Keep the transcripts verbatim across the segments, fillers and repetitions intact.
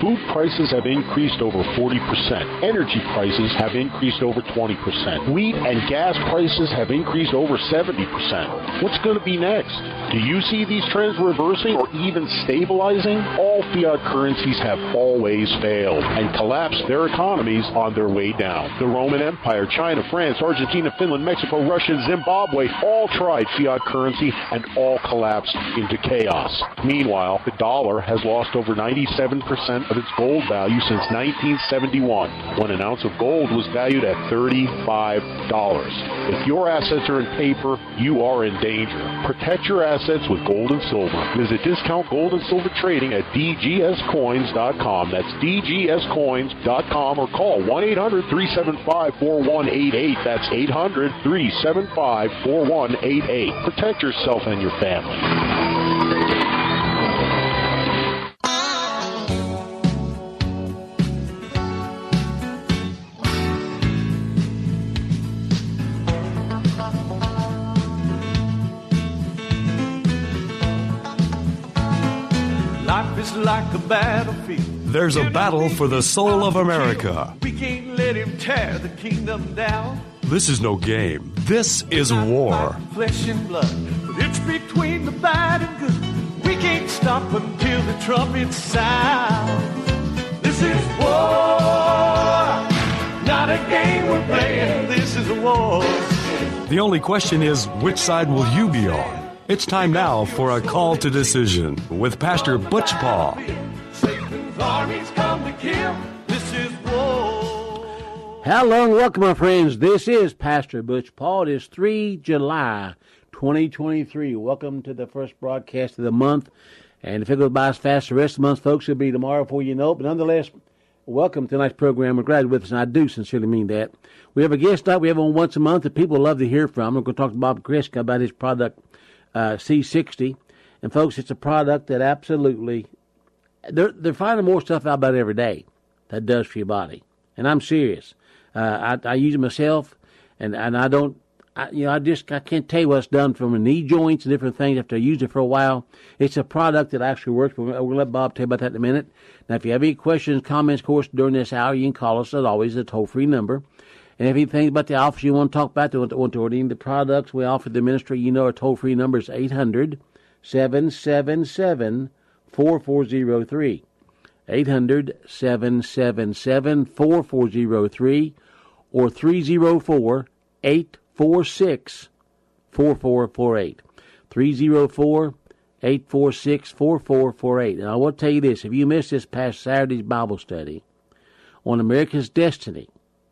Food prices have increased over forty percent. Energy prices have increased over twenty percent. Wheat and gas prices have increased over seventy percent. What's going to be next? Do you see these trends reversing or even stabilizing? All fiat currencies have always failed and collapsed their economies on their way down. The Roman Empire, China, France, Argentina, Finland, Mexico, Russia, Zimbabwe all tried fiat currency and all collapsed into chaos. Meanwhile, the dollar has lost over ninety-seven percent of its gold value since nineteen seventy-one, when an ounce of gold was valued at thirty-five dollars. If your assets are in paper, you are in danger. Protect your assets with gold and silver. Visit Discount Gold and Silver Trading at d g s coins dot com. That's d g s coins dot com, or call one eight hundred, three seven five, four one eight eight. That's eight hundred, three seven five, four one eight eight. Protect yourself and your family. Life is like a battlefield. There's a battle for the soul of America. We can't let him tear the kingdom down. This is no game. This is war. Flesh and blood, but it's between the bad and good. We can't stop until the trumpet sound. This is war, not a game we're playing. This is a war. The only question is, which side will you be on? It's time now for a call to decision with Pastor Butch Paul. Satan's armies come to kill. This is war. Hello and welcome, my friends. This is Pastor Butch Paul. It is the third of July, twenty twenty-three. Welcome to the first broadcast of the month. And if it goes by as fast as the rest of the month, folks, it'll be tomorrow before you know it. But nonetheless, welcome to tonight's program. We're glad you're with us, and I do sincerely mean that. We have a guest up. We have one once a month that people love to hear from. I'm going to talk to Bob Greska about his product, Uh, C sixty, and folks, it's a product that absolutely, they're, they're finding more stuff out about every day that does for your body, and I'm serious. Uh, I, I use it myself, and, and I don't, I, you know, I just, I can't tell you what it's done for my knee joints and different things after I used it for a while. It's a product that actually works. We're going to let Bob tell you about that in a minute. Now, if you have any questions, comments, of course, during this hour, you can call us, as always, a toll-free number. And if anything about the office you want to talk about, they want to, want to order any of the products we offer the ministry, you know our toll-free number is eight hundred, seven seven seven, four four zero three. eight hundred, seven seven seven, four four zero three or three zero four, eight four six, four four four eight. three zero four, eight four six, four four four eight. And I will tell you this, if you missed this past Saturday's Bible study on America's Destiny,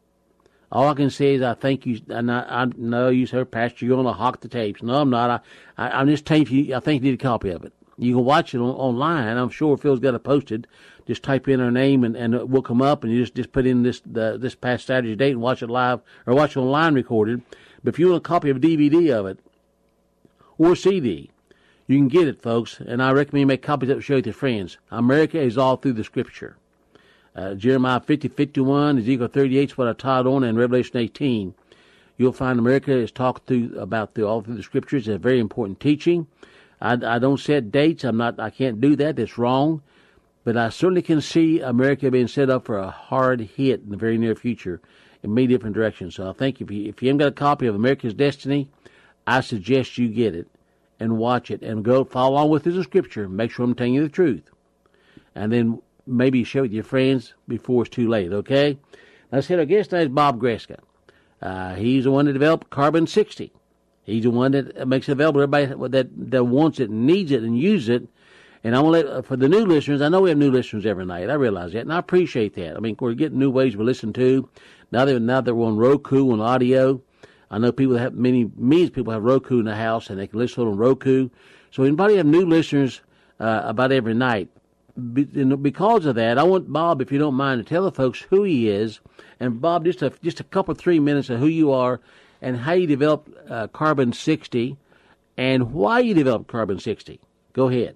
all I can say is I think you, and I, I know you said, Pastor, you're going to hawk the tapes. No, I'm not. I, I, I'm just telling you, I think you need a copy of it. You can watch it on, online. I'm sure Phil's got it posted. Just type in our name and, and it will come up, and you just, just put in this the, this past Saturday's date and watch it live, or watch it online recorded. But if you want a copy of a D V D of it, or C D, you can get it, folks. And I recommend you make copies of it and share it with your friends. America is all through the Scripture. Uh, Jeremiah fifty, fifty-one, Ezekiel thirty-eight is what I taught on, and Revelation eighteen. You'll find America is talked through about through all through the Scriptures. It's a very important teaching. I, I don't set dates. I'm not. I can't do that. That's wrong. But I certainly can see America being set up for a hard hit in the very near future in many different directions. So I think if you if you haven't got a copy of America's Destiny, I suggest you get it and watch it and go follow along with the Scripture. Make sure I'm telling you the truth, and then maybe share with your friends before it's too late, okay? Now, I said our guest tonight is Bob Greska. Uh, he's the one that developed Carbon sixty. He's the one that makes it available to everybody that, that wants it and needs it and uses it. And I want to let, for the new listeners, I know we have new listeners every night. I realize that, and I appreciate that. I mean, we're getting new ways to listen to. Now that, now that we're on Roku, on audio, I know people have, many, millions of people have Roku in the house, and they can listen on Roku. So anybody have new listeners uh, about every night, because of that, I want Bob, if you don't mind, to tell the folks who he is. And Bob, just a just a couple, three minutes of who you are and how you developed uh, Carbon sixty and why you developed Carbon sixty. Go ahead.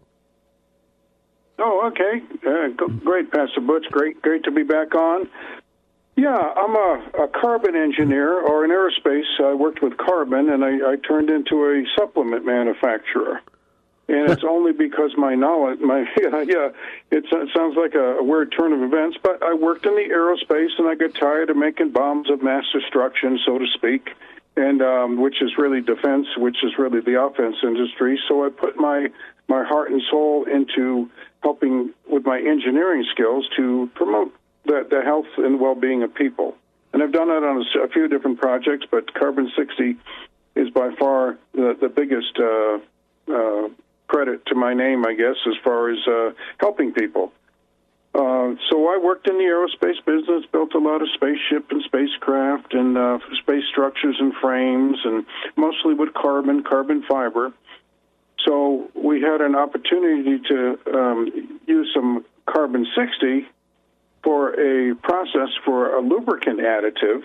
Oh, okay. Uh, great, Pastor Butch. Great, great to be back on. Yeah, I'm a, a carbon engineer, or in aerospace, I worked with carbon, and I, I turned into a supplement manufacturer. And it's only because my knowledge, my yeah, yeah it, it sounds like a, a weird turn of events, but I worked in the aerospace, and I got tired of making bombs of mass destruction, so to speak, and um, which is really defense, which is really the offense industry. So I put my my heart and soul into helping with my engineering skills to promote the, the health and well-being of people. And I've done that on a, a few different projects, but Carbon sixty is by far the, the biggest uh, uh, credit to my name, I guess, as far as uh, helping people. Uh, so I worked in the aerospace business, built a lot of spaceship and spacecraft and uh, space structures and frames, and mostly with carbon, carbon fiber. So we had an opportunity to um, use some Carbon sixty for a process for a lubricant additive.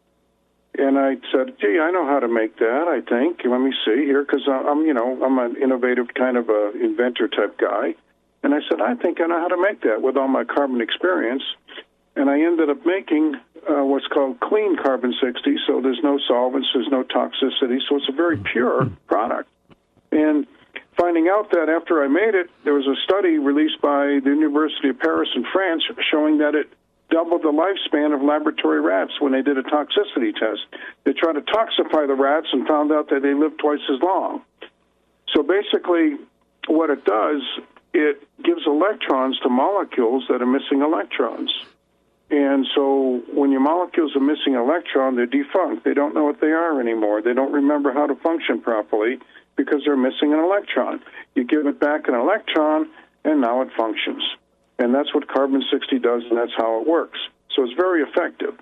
And I said, gee, I know how to make that, I think. Let me see here, because I'm, you know, I'm an innovative kind of a inventor type guy. And I said, I think I know how to make that with all my carbon experience. And I ended up making uh, what's called clean Carbon sixty, so there's no solvents, there's no toxicity, so it's a very pure product. And finding out that after I made it, there was a study released by the University of Paris in France showing that it doubled the lifespan of laboratory rats when they did a toxicity test. They tried to toxify the rats and found out that they lived twice as long. So basically, what it does, it gives electrons to molecules that are missing electrons. And so when your molecules are missing an electron, they're defunct. They don't know what they are anymore. They don't remember how to function properly because they're missing an electron. You give it back an electron, and now it functions. And that's what Carbon sixty does, and that's how it works. So it's very effective.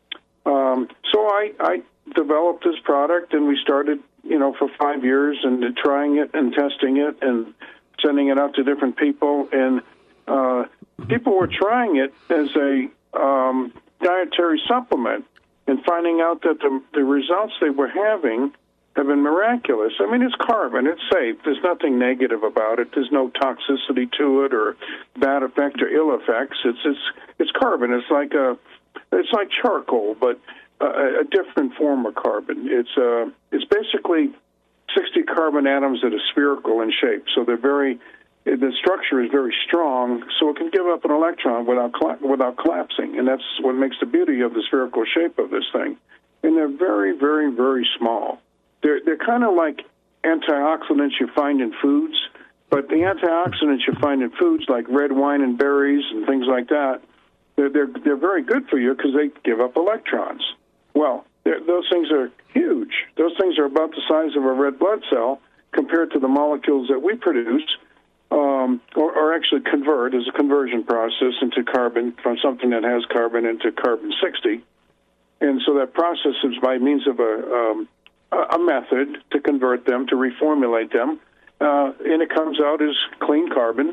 Um, so I, I developed this product, and we started, you know, for five years and trying it and testing it and sending it out to different people. And uh, people were trying it as a um, dietary supplement and finding out that the, the results they were having have been miraculous. I mean, it's carbon. It's safe. There's nothing negative about it. There's no toxicity to it or bad effect or ill effects. It's it's it's carbon. It's like a it's like charcoal, but a, a different form of carbon. It's uh it's basically sixty carbon atoms that are spherical in shape. So they're very the structure is very strong, so it can give up an electron without without collapsing, and that's what makes the beauty of the spherical shape of this thing. And they're very, very, very small. They're they're kind of like antioxidants you find in foods, but the antioxidants you find in foods like red wine and berries and things like that, they're they're, they're very good for you because they give up electrons. Well, those things are huge. Those things are about the size of a red blood cell compared to the molecules that we produce, um, or, or actually convert as a conversion process into carbon from something that has carbon into Carbon sixty. And so that process is by means of a um, a method to convert them, to reformulate them, uh, and it comes out as clean carbon.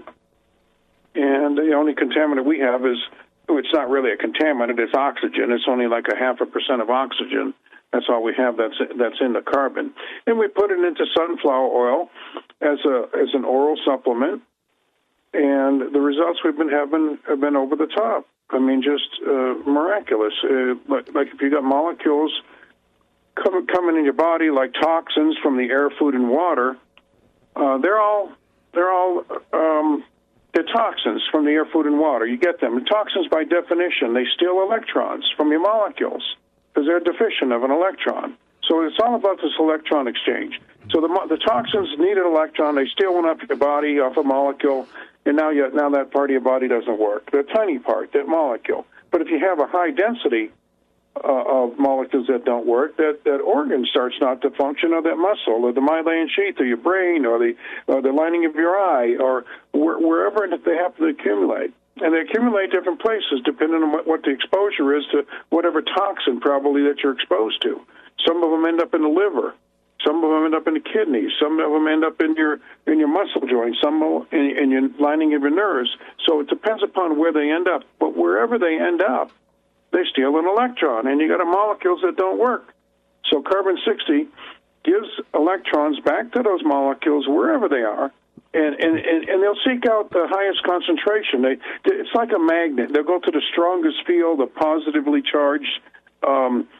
And the only contaminant we have is, oh, it's not really a contaminant, it's oxygen. It's only like a half a percent of oxygen. That's all we have that's that's in the carbon. And we put it into sunflower oil as a as an oral supplement, and the results we've been having have been over the top. I mean, just uh, miraculous. Uh, like, like if you got molecules Come, coming in your body like toxins from the air, food, and water, uh, they're all they're all um, they're toxins from the air, food, and water. You get them. And toxins, by definition, they steal electrons from your molecules because they're deficient of an electron. So it's all about this electron exchange. So the the toxins need an electron. They steal one off your body, off a molecule, and now you now that part of your body doesn't work. The tiny part, that molecule. But if you have a high density Uh, of molecules that don't work, that, that organ starts not to function, or that muscle, or the myelin sheath, or your brain, or the or the lining of your eye, or where, wherever they happen to accumulate. And they accumulate different places depending on what, what the exposure is to whatever toxin probably that you're exposed to. Some of them end up in the liver. Some of them end up in the kidneys. Some of them end up in your in your muscle joints. Some in, in your lining of your nerves. So it depends upon where they end up. But wherever they end up, they steal an electron, and you got molecules that don't work. So Carbon sixty gives electrons back to those molecules wherever they are, and, and, and, and they'll seek out the highest concentration. They, it's like a magnet. They'll go to the strongest field of positively charged um,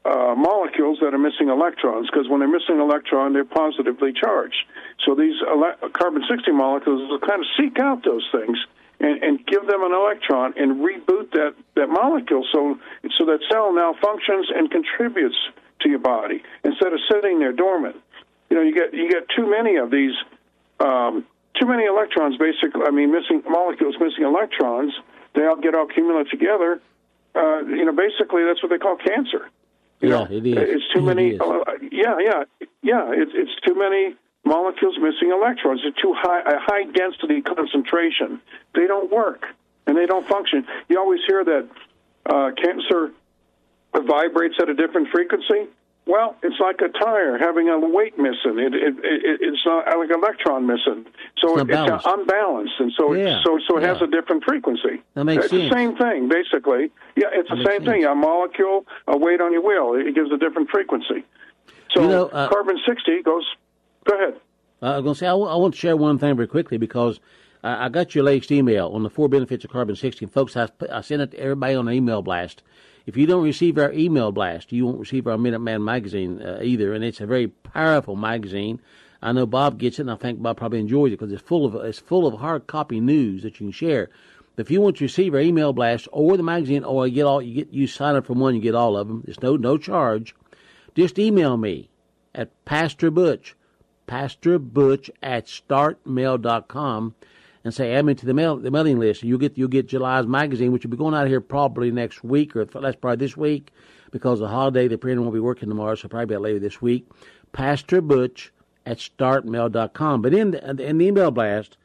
uh, molecules that are missing electrons, because when they're missing an electron, they're positively charged. So these ele- carbon sixty molecules will kind of seek out those things and, and give them an electron and reboot that, that molecule so so that cell now functions and contributes to your body instead of sitting there dormant. You know, you get you get too many of these, um, too many electrons. Basically, I mean, missing molecules, missing electrons. They all get all cumulated together. Uh, you know, basically, that's what they call cancer. You yeah, know, it is. It's too it many. Is. Uh, yeah, yeah, yeah. It's it's too many molecules missing electrons. It's too high a high density concentration. They don't work and they don't function. You always hear that uh, cancer vibrates at a different frequency. Well, it's like a tire having a weight missing. It, it, it it's not like an electron missing. So it's, it, it's unbalanced, and so yeah. it, so so it yeah. has a different frequency. That makes it's sense. It's the same thing, basically. Yeah, it's that the same sense. thing. A molecule, a weight on your wheel. It gives a different frequency. So you know, uh, carbon sixty goes. Go ahead. Uh, I was going to say I, w- I want to share one thing very quickly because I, I got your latest email on the four benefits of carbon sixty. And folks, I, I sent it to everybody on an email blast. If you don't receive our email blast, you won't receive our Minuteman magazine uh, either, and it's a very powerful magazine. I know Bob gets it, and I think Bob probably enjoys it because it's full of it's full of hard copy news that you can share. But if you want to receive our email blast or the magazine, or you get all you get you sign up for one, you get all of them. It's no no charge. Just email me at Pastor Butch, Pastor Butch at start mail dot com. And say, add me to the mail the mailing list. You'll get you'll get July's magazine, which will be going out here probably next week, or that's probably this week, because of the holiday, the printer won't be working tomorrow, so probably about later this week. Pastor Butch at start mail dot com. But in the, in the email blast,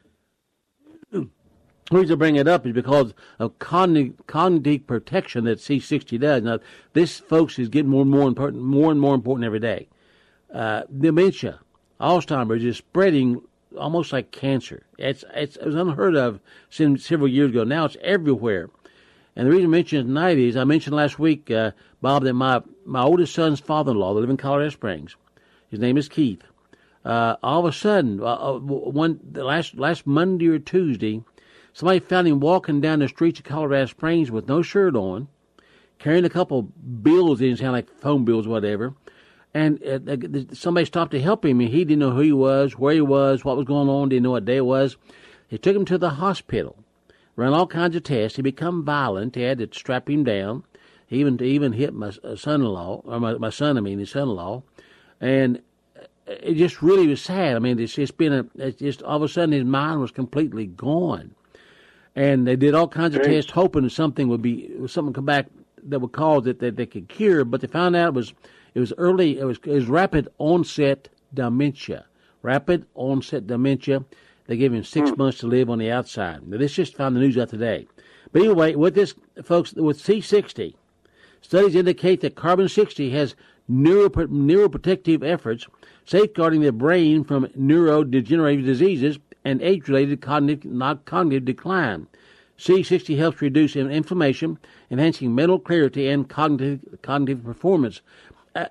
the reason I bring it up is because of cognitive, cognitive protection that C sixty does. Now, this, folks, is getting more and more important, more and more important every day. Uh, dementia, Alzheimer's is spreading almost like cancer. It's, it's it was unheard of several years ago. Now it's everywhere. And the reason I mentioned it tonight is I mentioned last week, uh, Bob, that my, my oldest son's father-in-law, they live in Colorado Springs. His name is Keith. Uh, all of a sudden, uh, one the last last Monday or Tuesday, somebody found him walking down the streets of Colorado Springs with no shirt on, carrying a couple bills in his hand, like phone bills, whatever. And uh, somebody stopped to help him, and he didn't know who he was, where he was, what was going on, didn't know what day it was. They took him to the hospital, ran all kinds of tests. He became violent. They had to strap him down. He even even hit my son-in-law, or my, my son, I mean, his son-in-law. And it just really was sad. I mean, it's just been a, it's just all of a sudden his mind was completely gone. And they did all kinds of tests, hoping that something would be, something come back that would cause it that they could cure, but they found out it was, It was early, it was, it was rapid onset dementia. Rapid onset dementia. They gave him six mm. months to live on the outside. Now, this just found the news out today. But anyway, with this, folks, with C sixty, studies indicate that carbon sixty has neuro, neuroprotective efforts safeguarding the brain from neurodegenerative diseases and age-related cognitive, not cognitive decline. C sixty helps reduce inflammation, enhancing mental clarity and cognitive, cognitive performance. Uh,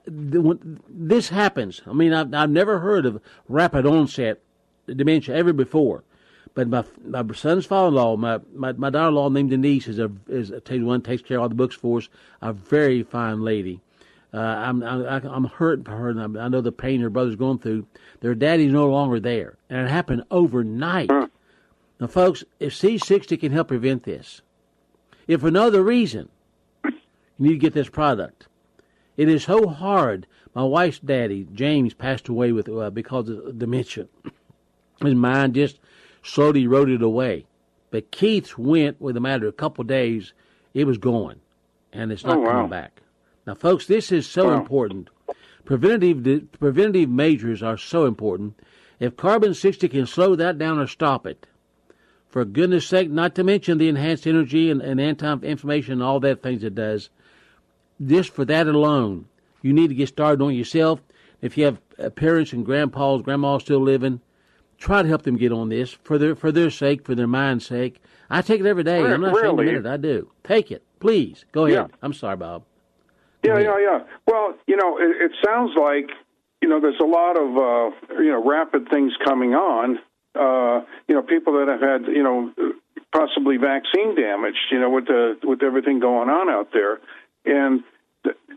this happens. I mean, I've, I've never heard of rapid onset dementia ever before. But my my son's father-in-law, my, my, my daughter-in-law named Denise, is a is a, one takes care of all the books for us. A very fine lady. Uh, I'm I, I'm hurt for her, and I know the pain her brother's going through. Their daddy's no longer there, and it happened overnight. Now, folks, if C sixty can help prevent this, if for no other reason, you need to get this product. It is so hard. My wife's daddy, James, passed away with uh, because of dementia. His mind just slowly eroded away. But Keith's went with a matter of a couple of days. It was gone, and it's not oh, wow. coming back. Now, folks, this is so wow. important. Preventative preventative measures are so important. If carbon sixty can slow that down or stop it, for goodness sake, not to mention the enhanced energy and, and anti-inflammation and all that things it does, just for that alone, you need to get started on it yourself. If you have parents and grandpas, grandmas still living, try to help them get on this for their for their sake, for their mind's sake. I take it every day. Really? I'm not saying a minute. I do. Take it, please. Go ahead. Yeah. I'm sorry, Bob. Yeah, yeah, yeah. Well, you know, it, it sounds like you know there's a lot of uh, you know rapid things coming on. Uh, you know, people that have had you know possibly vaccine damage. You know, with the with everything going on out there. And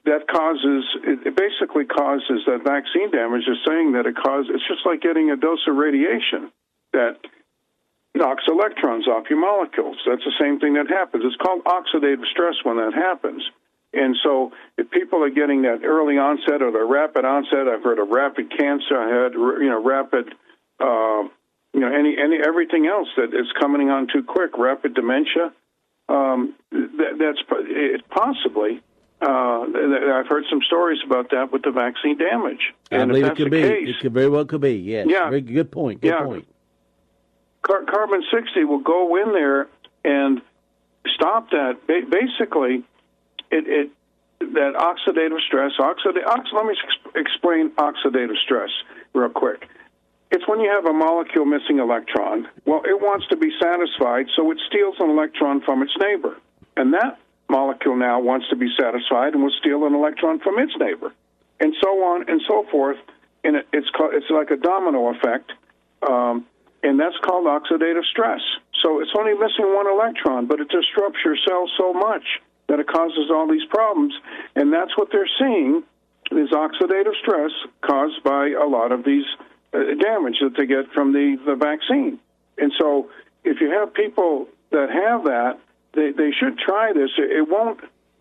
that causes, it basically causes that vaccine damage is saying that it causes, it's just like getting a dose of radiation that knocks electrons off your molecules. That's the same thing that happens. It's called oxidative stress when that happens. And so if people are getting that early onset or the rapid onset, I've heard of rapid cancer, I had, you know, rapid, uh, you know, any, any, everything else that is coming on too quick, rapid dementia, um, that, that's it possibly, uh, I've heard some stories about that with the vaccine damage. I and believe if it that's could the be. case, It could very well could be, yes. Yeah. Very good point, good yeah. point. Car- carbon sixty will go in there and stop that. Ba- basically, it, it that oxidative stress. Oxida- ox- let me ex- explain oxidative stress real quick. It's when you have a molecule missing electron. Well, it wants to be satisfied, so it steals an electron from its neighbor, and that molecule now wants to be satisfied and will steal an electron from its neighbor, and so on and so forth. And it, it's called, it's like a domino effect. Um, And that's called oxidative stress. So it's only missing one electron, but it disrupts your cells so much that it causes all these problems. And that's what they're seeing is oxidative stress caused by a lot of these uh, damage that they get from the, the vaccine. And so if you have people that have that, they, they should try this. It won't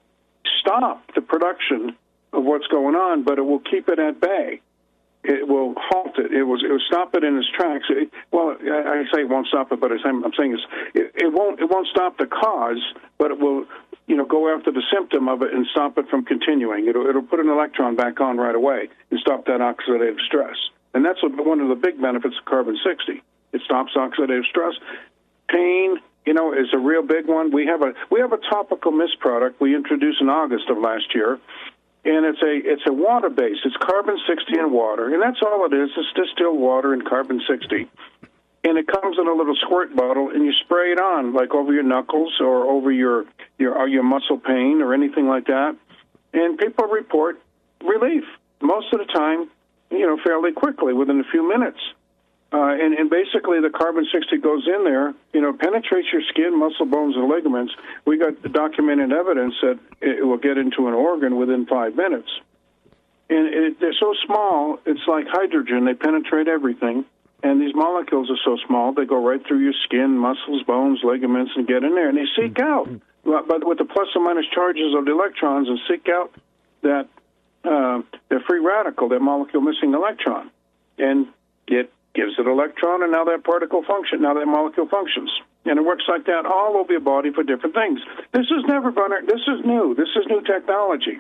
stop the production of what's going on, but it will keep it at bay. It will halt it. It will, it will stop it in its tracks. It, well, I, I say it won't stop it, but I'm, I'm saying it's, it, it won't. It won't stop the cause, but it will, you know, go after the symptom of it and stop it from continuing. It'll, it'll put an electron back on right away and stop that oxidative stress. And that's one of the big benefits of carbon sixty. It stops oxidative stress. Pain, you know, is a real big one. We have a we have a topical mist product we introduced in August of last year. And it's a it's a water base. It's carbon sixty in water, and that's all it is. It's distilled water and carbon sixty. And it comes in a little squirt bottle, and you spray it on, like over your knuckles or over your your or your muscle pain or anything like that. And people report relief most of the time, you know, fairly quickly, within a few minutes. Uh, and, and basically, the carbon sixty goes in there, you know, penetrates your skin, muscle, bones, and ligaments. We got documented evidence that it will get into an organ within five minutes. And it, they're so small, it's like hydrogen. They penetrate everything. And these molecules are so small, they go right through your skin, muscles, bones, ligaments, and get in there. And they seek out, but with the plus or minus charges of the electrons, and seek out that uh, the free radical, that molecule missing electron. And it gives it electron, and now that particle function, now that molecule functions. And it works like that all over your body for different things. This has never been, this is new. This is new technology.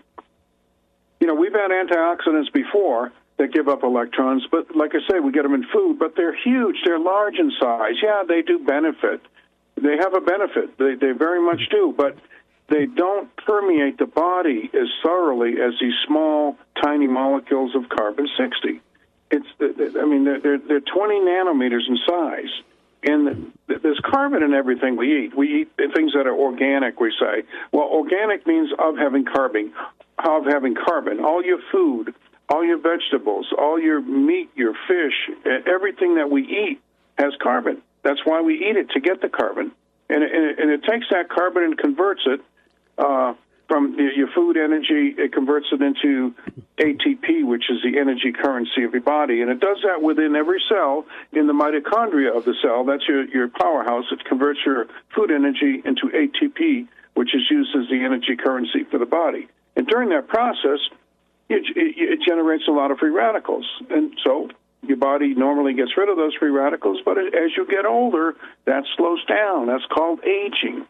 You know, we've had antioxidants before that give up electrons, but like I say, we get them in food, but they're huge. They're large in size. Yeah, they do benefit. They have a benefit. They, they very much do, but they don't permeate the body as thoroughly as these small, tiny molecules of carbon sixty. It's, I mean, they're, they're twenty nanometers in size. And there's carbon in everything we eat. We eat things that are organic, we say. Well, organic means of having carbon, of having carbon. All your food, all your vegetables, all your meat, your fish, everything that we eat has carbon. That's why we eat it, to get the carbon. And it, and it takes that carbon and converts it uh, from your food energy. It converts it into A T P, which is the energy currency of your body. And it does that within every cell in the mitochondria of the cell. That's your, your powerhouse. It converts your food energy into A T P, which is used as the energy currency for the body. And during that process, it, it, it generates a lot of free radicals. And so your body normally gets rid of those free radicals, but as you get older, that slows down. That's called aging.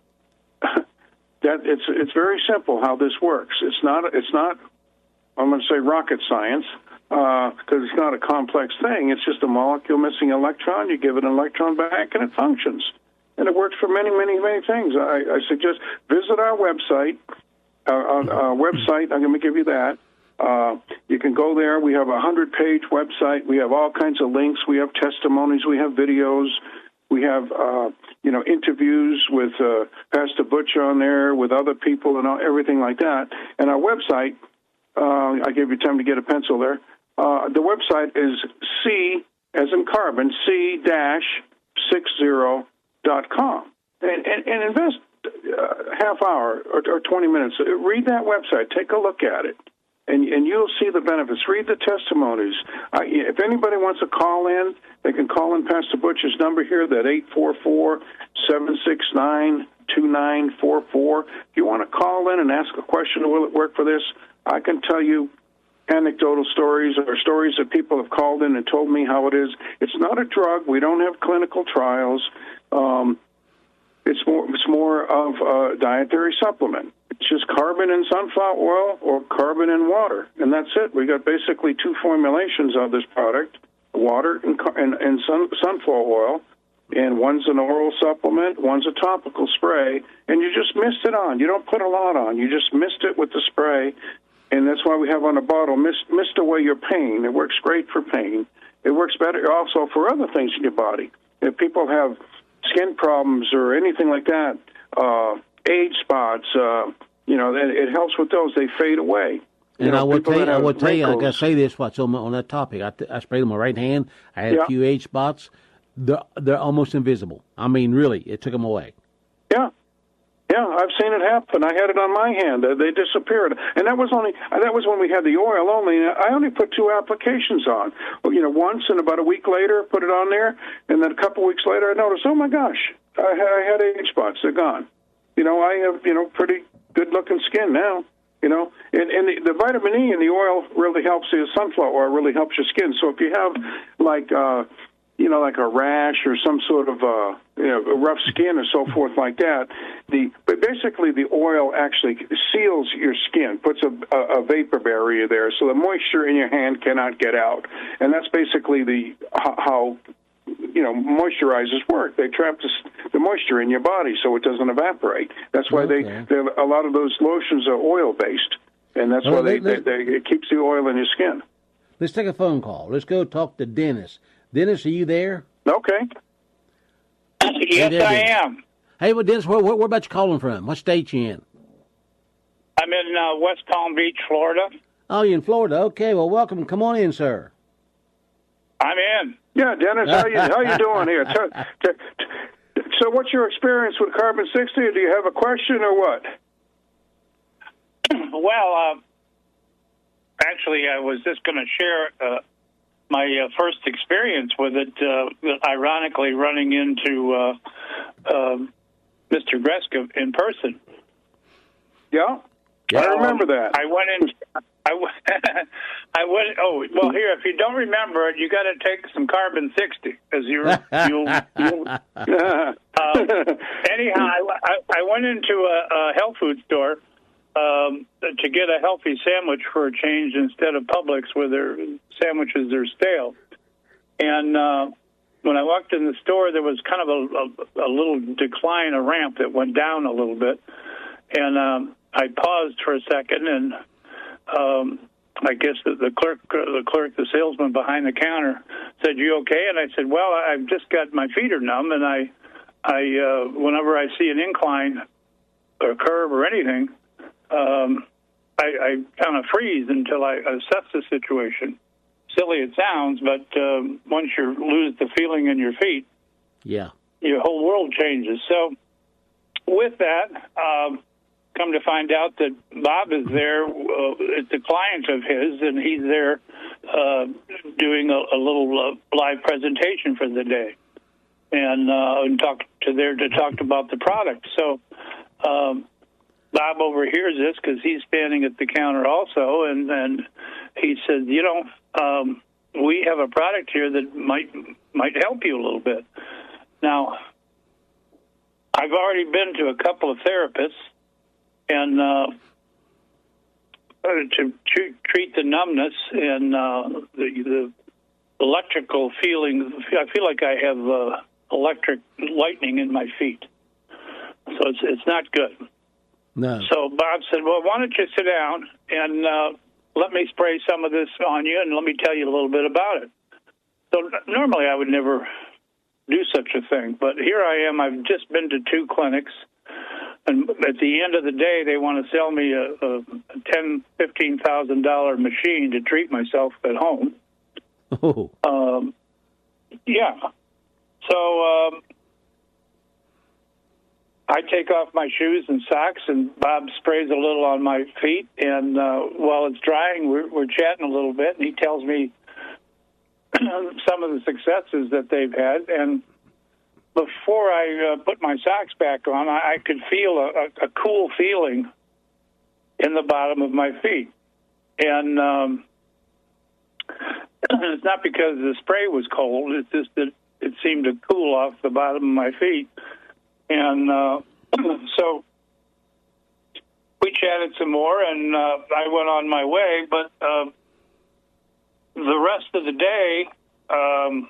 That it's it's very simple how this works. It's not it's not I'm going to say rocket science because uh, it's not a complex thing. It's just a molecule missing an electron. You give it an electron back, and it functions. And it works for many, many, many things. I, I suggest visit our website. Our, our, our website. I'm going to give you that. Uh, you can go there. We have a hundred-page website. We have all kinds of links. We have testimonies. We have videos. We have, uh, you know, interviews with uh, Pastor Butch on there, with other people, and all, everything like that. And our website, uh, I gave you time to get a pencil there. Uh, the website is C, as in carbon, C sixty dot com. And, and, and invest a half hour or, or twenty minutes. Read that website. Take a look at it. and and you'll see the benefits. Read the testimonies. I, if anybody wants to call in, they can call in Pastor Butch's number here, that eight four four, seven six nine, two nine four four. If you want to call in and ask a question, will it work for this? I can tell you anecdotal stories or stories that people have called in and told me how it is. It's not a drug. We don't have clinical trials. Um, it's more it's more of a dietary supplement. It's just carbon in sunflower oil or carbon in water, and that's it. We got basically two formulations of this product, water and, and, and sun, sunflower oil, and one's an oral supplement, one's a topical spray, and you just mist it on. You don't put a lot on. You just mist it with the spray, and that's why we have on the bottle, mist, mist away your pain. It works great for pain. It works better also for other things in your body. If people have skin problems or anything like that, uh, age spots, uh, you know, it, it helps with those. They fade away. You and know, I will tell you, I will tell you, I wrinkles. gotta say this, what's on, on that topic. I, I sprayed on my right hand. I had Yeah. a few age spots. They're, they're almost invisible. I mean, really, it took them away. Yeah. Yeah, I've seen it happen. I had it on my hand. They disappeared. And that was only that was when we had the oil only. I only put two applications on. Well, you know, once, and about a week later, put it on there. And then a couple weeks later, I noticed, oh, my gosh, I, I had age spots. They're gone. You know, I have, you know, pretty good-looking skin now. You know, and, and the, the vitamin E in the oil really helps. The sunflower oil really helps your skin. So if you have, like, uh, you know, like a rash or some sort of, uh, you know, rough skin or so forth like that, the but basically the oil actually seals your skin, puts a, a, a vapor barrier there, so the moisture in your hand cannot get out. And that's basically the how, you know, moisturizers work. They trap the, the moisture in your body so it doesn't evaporate. That's why Okay. they, they a lot of those lotions are oil-based, and that's Well, why they, they- they, they it keeps the oil in your skin. Let's take a phone call. Let's go talk to Dennis. Dennis, are you there? Okay. Yes, there, I Dennis. am. Hey, well, Dennis, where, where, where about you calling from? What state you in? I'm in uh, West Palm Beach, Florida. Oh, you're in Florida. Okay, well, welcome. Come on in, sir. I'm in. Yeah, Dennis, how you how you doing here? T- t- t- so, what's your experience with Carbon sixty? Do you have a question or what? Well, uh, actually, I was just going to share uh, my uh, first experience with it, uh, ironically running into uh, uh, Mister Greska in person. Yeah, I remember that. I went in. I, w- I went. Oh, well, here. If you don't remember it, you got to take some Carbon sixty, as you. you, you uh, anyhow, I, I, I went into a, a health food store um, to get a healthy sandwich for a change instead of Publix, where their sandwiches are stale. And uh, when I walked in the store, there was kind of a, a, a little decline, a ramp that went down a little bit, and um, I paused for a second and. Um, I guess the, the clerk, uh, the clerk, the salesman behind the counter said, "You okay?" And I said, "Well, I've just got my feet are numb, and I, I, uh, whenever I see an incline or curve or anything, um, I, I kind of freeze until I assess the situation." Silly it sounds, but um, once you lose the feeling in your feet, Yeah. your whole world changes. So, with that. Um, Come to find out that Bob is there. Uh, it's a client of his, and he's there uh, doing a, a little uh, live presentation for the day, and uh, and talk to there to talk about the product. So um, Bob overhears this because he's standing at the counter also, and and he said, "You know, um, we have a product here that might might help you a little bit." Now, I've already been to a couple of therapists. And uh, to treat, treat the numbness and uh, the, the electrical feeling, I feel like I have uh, electric lightning in my feet. So it's it's not good. No. So Bob said, well, why don't you sit down and uh, let me spray some of this on you and let me tell you a little bit about it. So normally I would never do such a thing. But here I am. I've just been to two clinics. And at the end of the day, they want to sell me a, a ten, fifteen thousand dollar machine to treat myself at home. Oh. Um, yeah. So um, I take off my shoes and socks, and Bob sprays a little on my feet. And uh, while it's drying, we're, we're chatting a little bit, and he tells me some of the successes that they've had. And before I uh, put my socks back on, I, I could feel a, a, a cool feeling in the bottom of my feet. And um, it's not because the spray was cold. It's just that it seemed to cool off the bottom of my feet. And uh, so we chatted some more, and uh, I went on my way. But uh, the rest of the day, um,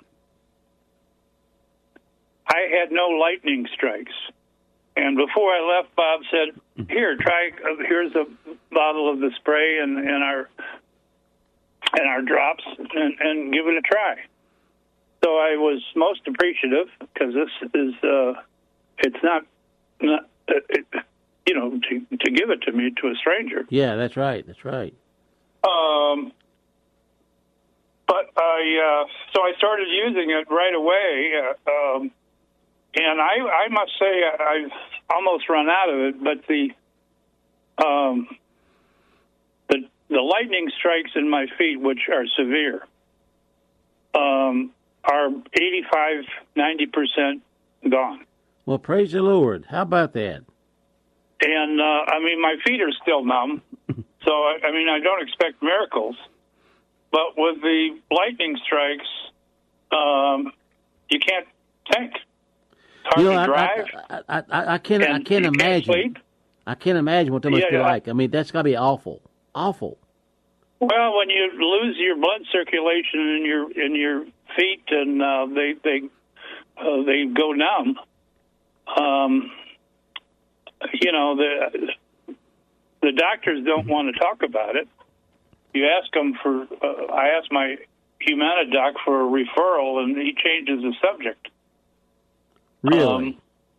I had no lightning strikes. And before I left, Bob said, "Here, try. Uh, here's a bottle of the spray and, and our and our drops, and, and give it a try." So I was most appreciative because this is. Uh, It's not, not uh, it, you know, to to give it to me, to a stranger. Yeah, that's right. That's right. Um, but I, uh, so I started using it right away, uh, um, and I, I must say I've almost run out of it. But the, um, the the lightning strikes in my feet, which are severe, um, are eighty-five, ninety percent gone. Well, praise the Lord. How about that? And, uh, I mean, my feet are still numb. So, I, I mean, I don't expect miracles. But with the lightning strikes, um, you can't think. It's hard you know, to I, drive. I, I, I, I can't, I can't imagine. Can't I can't imagine what that must yeah, be yeah. like. I mean, that's got to be awful. Awful. Well, when you lose your blood circulation in your in your feet and uh, they they uh, they go numb. Um, you know, the the doctors don't want to talk about it. You ask them for, uh, I asked my Humana doc for a referral, and he changes the subject. Really? Um,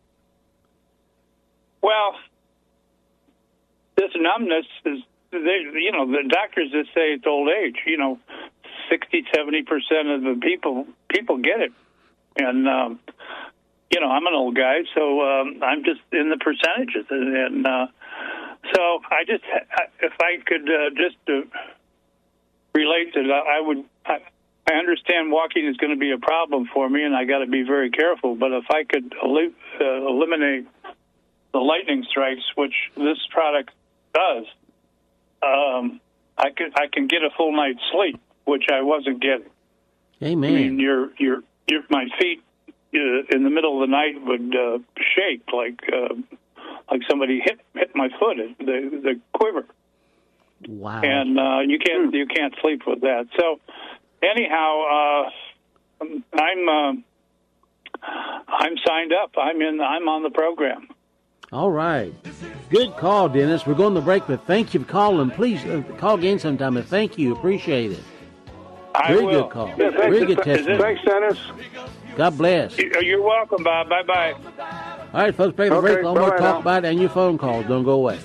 well, this numbness is, they, you know, the doctors just say it's old age. You know, sixty, seventy percent of the people, people get it. And, um, you know, I'm an old guy, so um, I'm just in the percentages. And, and uh, so I just, if I could uh, just uh, relate that, I would, I, I understand walking is going to be a problem for me, and I got to be very careful. But if I could el- uh, eliminate the lightning strikes, which this product does, um, I can I can get a full night's sleep, which I wasn't getting. Amen. I mean, your your your my feet uh, in the middle of the night would uh, shake like uh, like somebody hit hit my foot. The the quiver. Wow. And uh, you can't you can't sleep with that. So anyhow, uh, I'm uh, I'm signed up. I'm in. I'm on the program. All right. Good call, Dennis. We're going to break, but thank you for calling. Please uh, call again sometime, and thank you. Appreciate it. I Very will. good call. Yeah, thanks, Very good th- testimony. Thanks, Dennis. God bless. You're welcome, Bob. Bye bye. All right, folks, break the Okay, break. One more bye-bye talk now. about it, and your phone calls. Don't go away.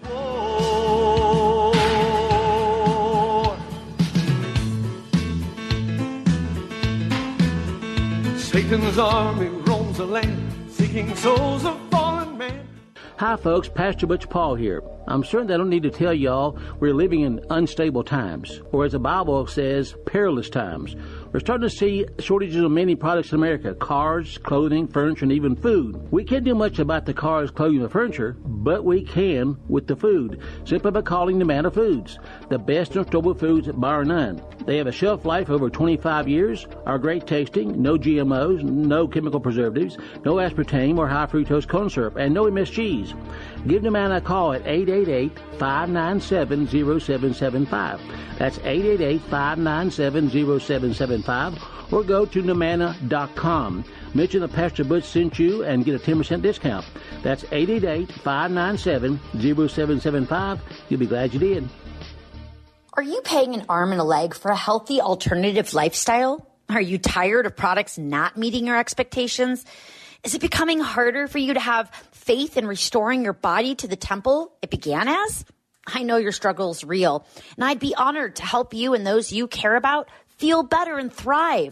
Satan's army roams the land, seeking souls of fallen man. Hi, folks. Pastor Butch Paul here. I'm certain I don't need to tell y'all we're living in unstable times, or as the Bible says, perilous times. We're starting to see shortages of many products in America: cars, clothing, furniture, and even food. We can't do much about the cars, clothing, and furniture, but we can with the food, simply by calling Nomana Foods, the best in storable foods bar none. They have a shelf life over twenty-five years, are great tasting, no G M Os, no chemical preservatives, no aspartame or high fructose corn syrup, and no M S Gs. Give Nomana a call at eight eight eight, five nine seven, zero seven seven five. That's eight eight eight, five nine seven, zero seven seven five, or go to nomana dot com. Mention that Pastor Butch sent you and get a ten percent discount. That's eight eight eight, five nine seven, zero seven seven five. You'll be glad you did. Are you paying an arm and a leg for a healthy alternative lifestyle? Are you tired of products not meeting your expectations? Is it becoming harder for you to have faith in restoring your body to the temple it began as? I know your struggle is real, and I'd be honored to help you and those you care about feel better and thrive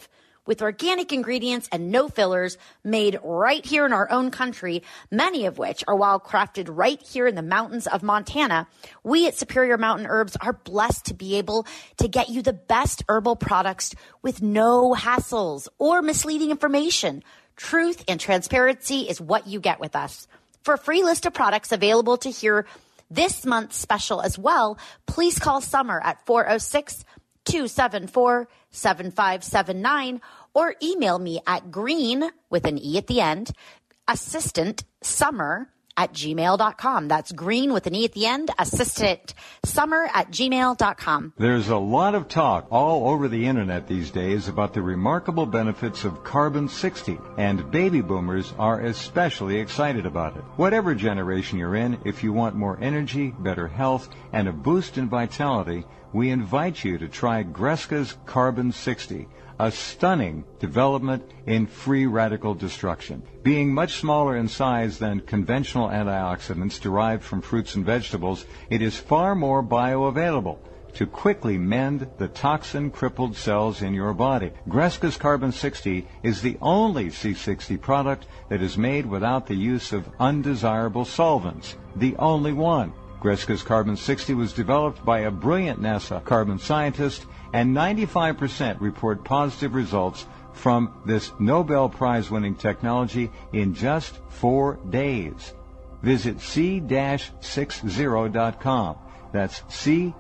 with organic ingredients and no fillers made right here in our own country, many of which are wild crafted right here in the mountains of Montana. We at Superior Mountain Herbs are blessed to be able to get you the best herbal products with no hassles or misleading information. Truth and transparency is what you get with us. For a free list of products available to hear this month's special as well, please call Summer at four oh six, two seven four, seven five seven nine or email me at green, with an E at the end, assistant summer at gmail dot com. That's green with an E at the end, assistant summer at gmail dot com. There's a lot of talk all over the internet these days about the remarkable benefits of Carbon sixty, and baby boomers are especially excited about it. Whatever generation you're in, if you want more energy, better health, and a boost in vitality, we invite you to try Greska's Carbon sixty, a stunning development in free radical destruction. Being much smaller in size than conventional antioxidants derived from fruits and vegetables, it is far more bioavailable to quickly mend the toxin-crippled cells in your body. Greska's Carbon sixty is the only C sixty product that is made without the use of undesirable solvents. The only one. Greska's Carbon sixty was developed by a brilliant NASA carbon scientist, and ninety-five percent report positive results from this Nobel Prize-winning technology in just four days. Visit C sixty dot com. That's C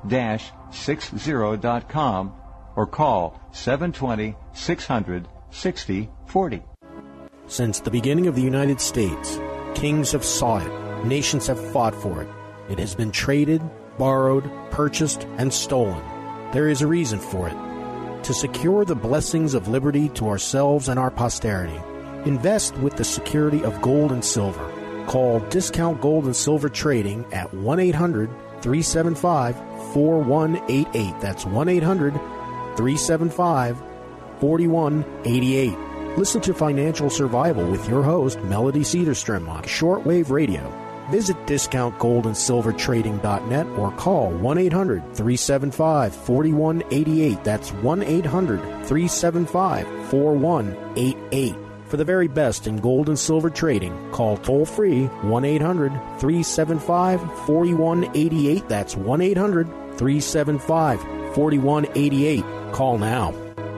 sixty dot com or call seven two zero, six hundred, sixty forty. Since the beginning of the United States, kings have sought it, nations have fought for it. It has been traded, borrowed, purchased, and stolen. There is a reason for it. To secure the blessings of liberty to ourselves and our posterity, invest with the security of gold and silver. Call Discount Gold and Silver Trading at one eight hundred, three seven five, four one eight eight. That's one eight hundred, three seven five, four one eight eight. Listen to Financial Survival with your host, Melody Cedarstrom, on Shortwave Radio. Visit discount gold and silver trading dot net or call one eight hundred, three seven five, four one eight eight. That's one eight hundred, three seven five, four one eight eight. For the very best in gold and silver trading, call toll-free one eight hundred, three seven five, four one eight eight. That's one eight hundred, three seven five, four one eight eight. Call now.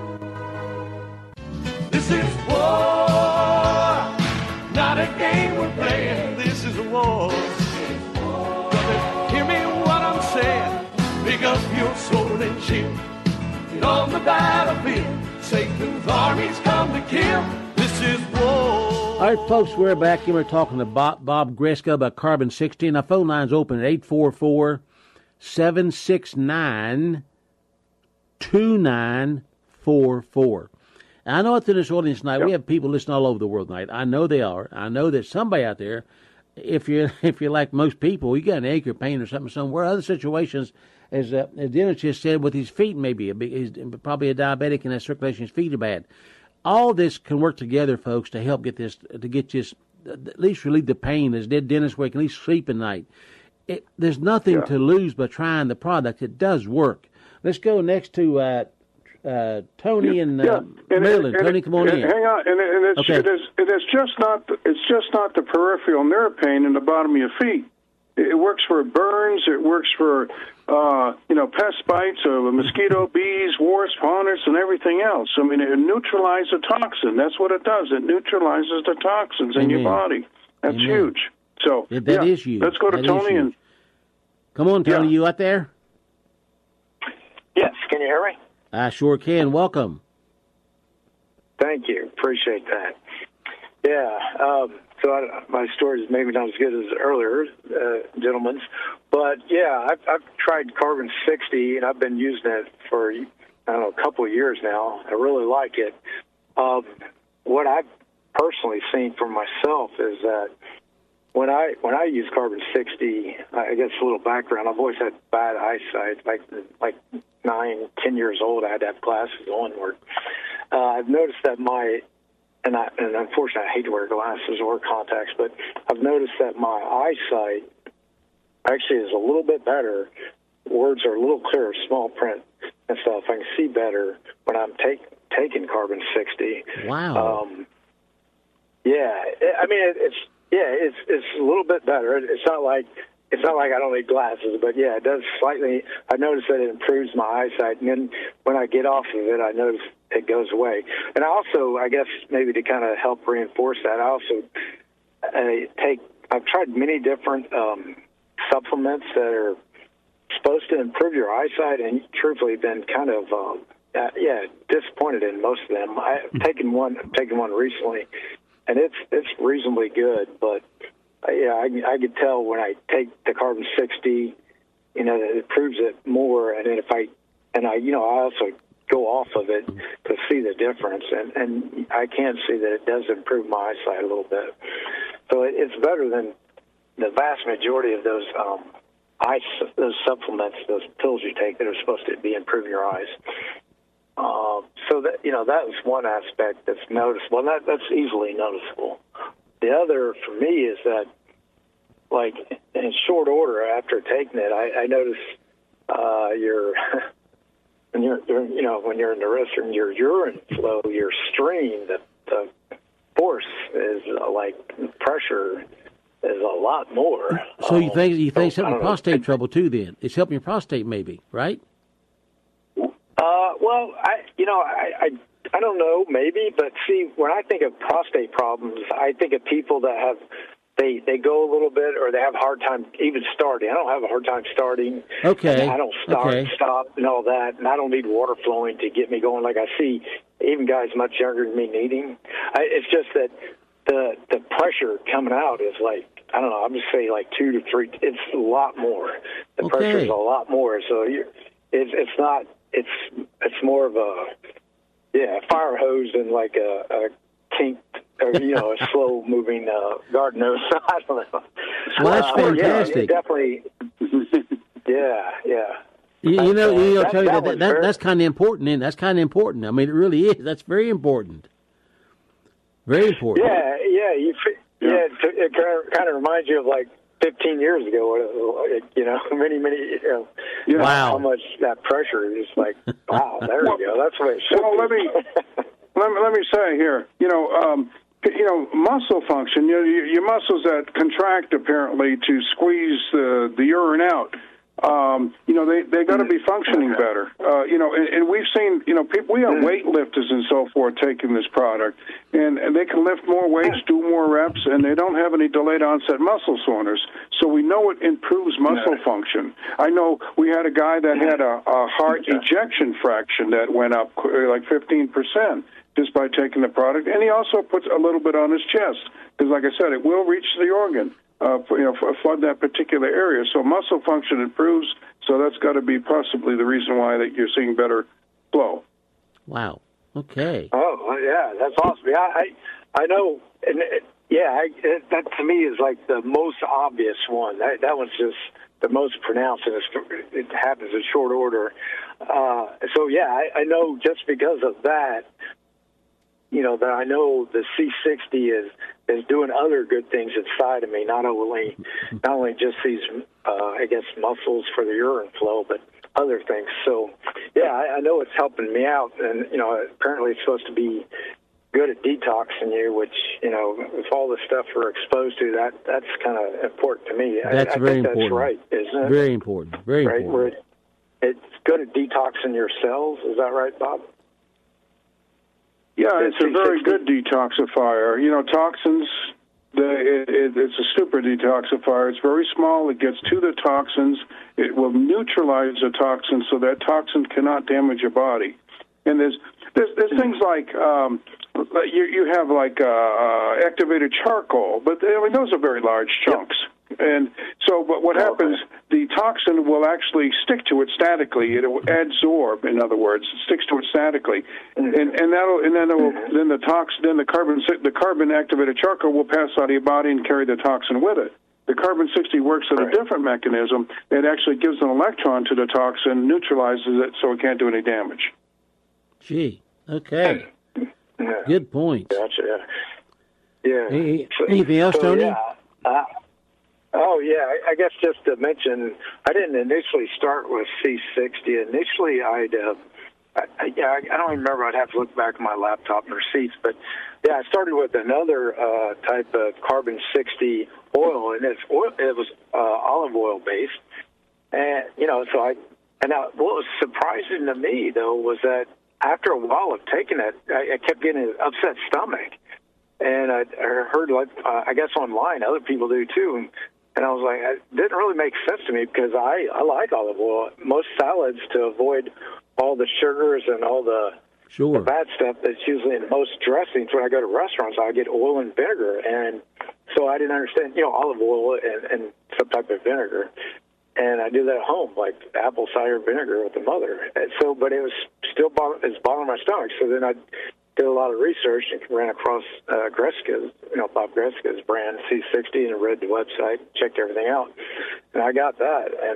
This is war, not a game we're playing. This is war. Brother, hear me what I'm saying. Pick up your sword and shield. Get on the battlefield. Satan's armies come to kill. This is war. All right, folks, we're back and we're talking to Bob, Bob Greska about Carbon sixty. And our phone line's open at eight four four, seven six nine, two nine four four. I know it's in this audience tonight. Yep. We have people listening all over the world tonight. I know they are. I know there's somebody out there. If you're if you're like most people, you got an ache or pain or something somewhere. Other situations, as uh, as Dennis just said, with his feet, maybe a big, he's probably a diabetic and his circulation, his feet are bad. All this can work together, folks, to help get this to get this at least relieve the pain. As did Dennis, where he can at least sleep at night. It, there's nothing yeah. to lose by trying the product. It does work. Let's go next to. Uh, Uh, Tony in uh, yeah. and Maryland. it, and Tony, it, come on and in. Hang on, and, it, and it's, okay. it is it is just not it's just not the peripheral nerve pain in the bottom of your feet. It works for burns. It works for uh, you know pest bites, uh, mosquito, bees, wasps, hornets, and everything else. I mean, it neutralizes the toxin. That's what it does. It neutralizes the toxins Amen. in your body. That's Amen. huge. So yeah, that yeah, is huge. Let's go to that Tony and come on, Tony. Yeah. You out there? Yes. Can you hear me? I sure can. Welcome. Thank you. Appreciate that. Yeah. Um, so I, my story is maybe not as good as earlier, uh, gentlemen's, but yeah, I've, I've tried Carbon sixty and I've been using it for I don't know a couple of years now. I really like it. Um, what I've personally seen for myself is that when I when I use Carbon sixty, I guess a little background. I've always had bad eyesight, like like. nine, ten years old, I had to have glasses on. Where uh, I've noticed that my, and, I, and unfortunately I hate to wear glasses or contacts, but I've noticed that my eyesight actually is a little bit better. Words are a little clearer, small print and stuff. I can see better when I'm take, taking carbon sixty. Wow. Um, yeah, I mean, it, it's yeah, it's it's a little bit better. It's not like it's not like I don't need glasses, but yeah, it does slightly. I notice that it improves my eyesight, and then when I get off of it, I notice it goes away. And I also, I guess, maybe to kind of help reinforce that, I also uh, take. I've tried many different um, supplements that are supposed to improve your eyesight, and truthfully, been kind of um, uh, yeah disappointed in most of them. I've taken one, taken one recently. And it's it's reasonably good, but uh, yeah, I, I could tell when I take the carbon sixty, you know, that it proves it more. And then if I and I, you know, I also go off of it to see the difference, and and I can see that it does improve my eyesight a little bit. So it, it's better than the vast majority of those um, eye those supplements, those pills you take that are supposed to be improving your eyes. Uh, so that you know that was one aspect that's noticeable, and that, that's easily noticeable. The other for me is that, like in short order after taking it, I, I notice uh, your when you're you know when you're in the restroom, your urine flow, your stream, the, the force is uh, like pressure is a lot more. So you think you think so, something prostate trouble too? Then it's helping your prostate, maybe, right? Uh, well, I, you know, I, I, I don't know, maybe, but see, when I think of prostate problems, I think of people that have, they, they go a little bit, or they have a hard time even starting. I don't have a hard time starting. Okay. I don't start, okay. stop, and all that, and I don't need water flowing to get me going like I see even guys much younger than me needing. I, it's just that the the pressure coming out is like, I don't know, I'm just saying like two to three, it's a lot more. The okay. pressure is a lot more, so you're, it's it's not, It's it's more of a yeah fire hose than like a, a kinked or you know a slow moving uh, garden hose. I don't know. Well, that's uh, fantastic. Yeah, definitely. Yeah, yeah. You, you know, uh, you know, that, tell you that that, that, that that's kind of important. And that's kind of important. I mean, it really is. That's very important. Very important. Yeah, yeah. You yeah. yeah it, it kind of reminds you of like fifteen years ago, you know, many, many, you know, yeah. wow. how much that pressure is like, wow, there well, we go. That's what it should well, be. let me, let me, let me say here, you know, um, you know, muscle function, you know, your, your muscles that contract apparently to squeeze the, the urine out, um, you know, they, they got to be functioning better. Uh, you know, and, and we've seen, you know, people, we have weightlifters and so forth taking this product, and, and they can lift more weights, do more reps, and they don't have any delayed onset muscle soreness. So we know it improves muscle function. I know we had a guy that had a, a heart ejection fraction that went up like fifteen percent just by taking the product, and he also puts a little bit on his chest, because like I said, it will reach the organ. Uh, for, you know, for, flood that particular area. So muscle function improves, so that's got to be possibly the reason why that you're seeing better flow. Wow. Okay. Oh, yeah, that's awesome. Yeah, I, I know, and it, yeah, I, it, that to me is like the most obvious one. That, that one's just the most pronounced, and it happens in short order. Uh, so, yeah, I, I know just because of that, you know, that I know the C sixty is is doing other good things inside of me, not only not only just these, uh, I guess, muscles for the urine flow, but other things. So, yeah, I, I know it's helping me out, and, you know, apparently it's supposed to be good at detoxing you, which, you know, if all the stuff we're exposed to, that that's kind of important to me. That's I, I very think important. That's right, isn't it? Very important. Very right? important. Where it, it's good at detoxing your cells. Is that right, Bob? Yeah, it's a very good detoxifier. You know, toxins, the, it, it, it's a super detoxifier. It's very small. It gets to the toxins. It will neutralize the toxin so that toxin cannot damage your body. And there's there's, there's things like um, you you have like uh, uh, activated charcoal, but I mean, those are very large chunks. Yep. And so, but what happens, the toxin will actually stick to it statically. It will adsorb, in other words, it sticks to it statically, and and that'll and then it will, then the tox then the carbon the carbon activated charcoal will pass out of your body and carry the toxin with it. The carbon sixty works at a different mechanism. It actually gives an electron to the toxin, neutralizes it, so it can't do any damage. Gee, okay, yeah. Good point. Gotcha. Yeah. Hey, anything else, so, Tony? Yeah. Uh, Oh, yeah, I guess just to mention, I didn't initially start with C sixty. Initially, I'd uh, I, I, yeah, I, I don't even remember. I'd have to look back at my laptop and receipts. But, yeah, I started with another uh, type of carbon sixty oil, and it's oil, it was uh, olive oil based. And, you know, so I, and now what was surprising to me, though, was that after a while of taking it, I, I kept getting an upset stomach. And I, I heard, like, uh, I guess online, other people do too. And, and I was like, it didn't really make sense to me because I, I like olive oil. Most salads, to avoid all the sugars and all the, sure. the bad stuff that's usually in most dressings, when I go to restaurants, I get oil and vinegar. And so I didn't understand, you know, olive oil and, and some type of vinegar. And I do that at home, like apple cider vinegar with the mother. And so, but it was still bottom, it's bothering my stomach. So then I did a lot of research and ran across uh, Greska's, you know, Bob Greska's brand C sixty, and read the website, checked everything out, and I got that. And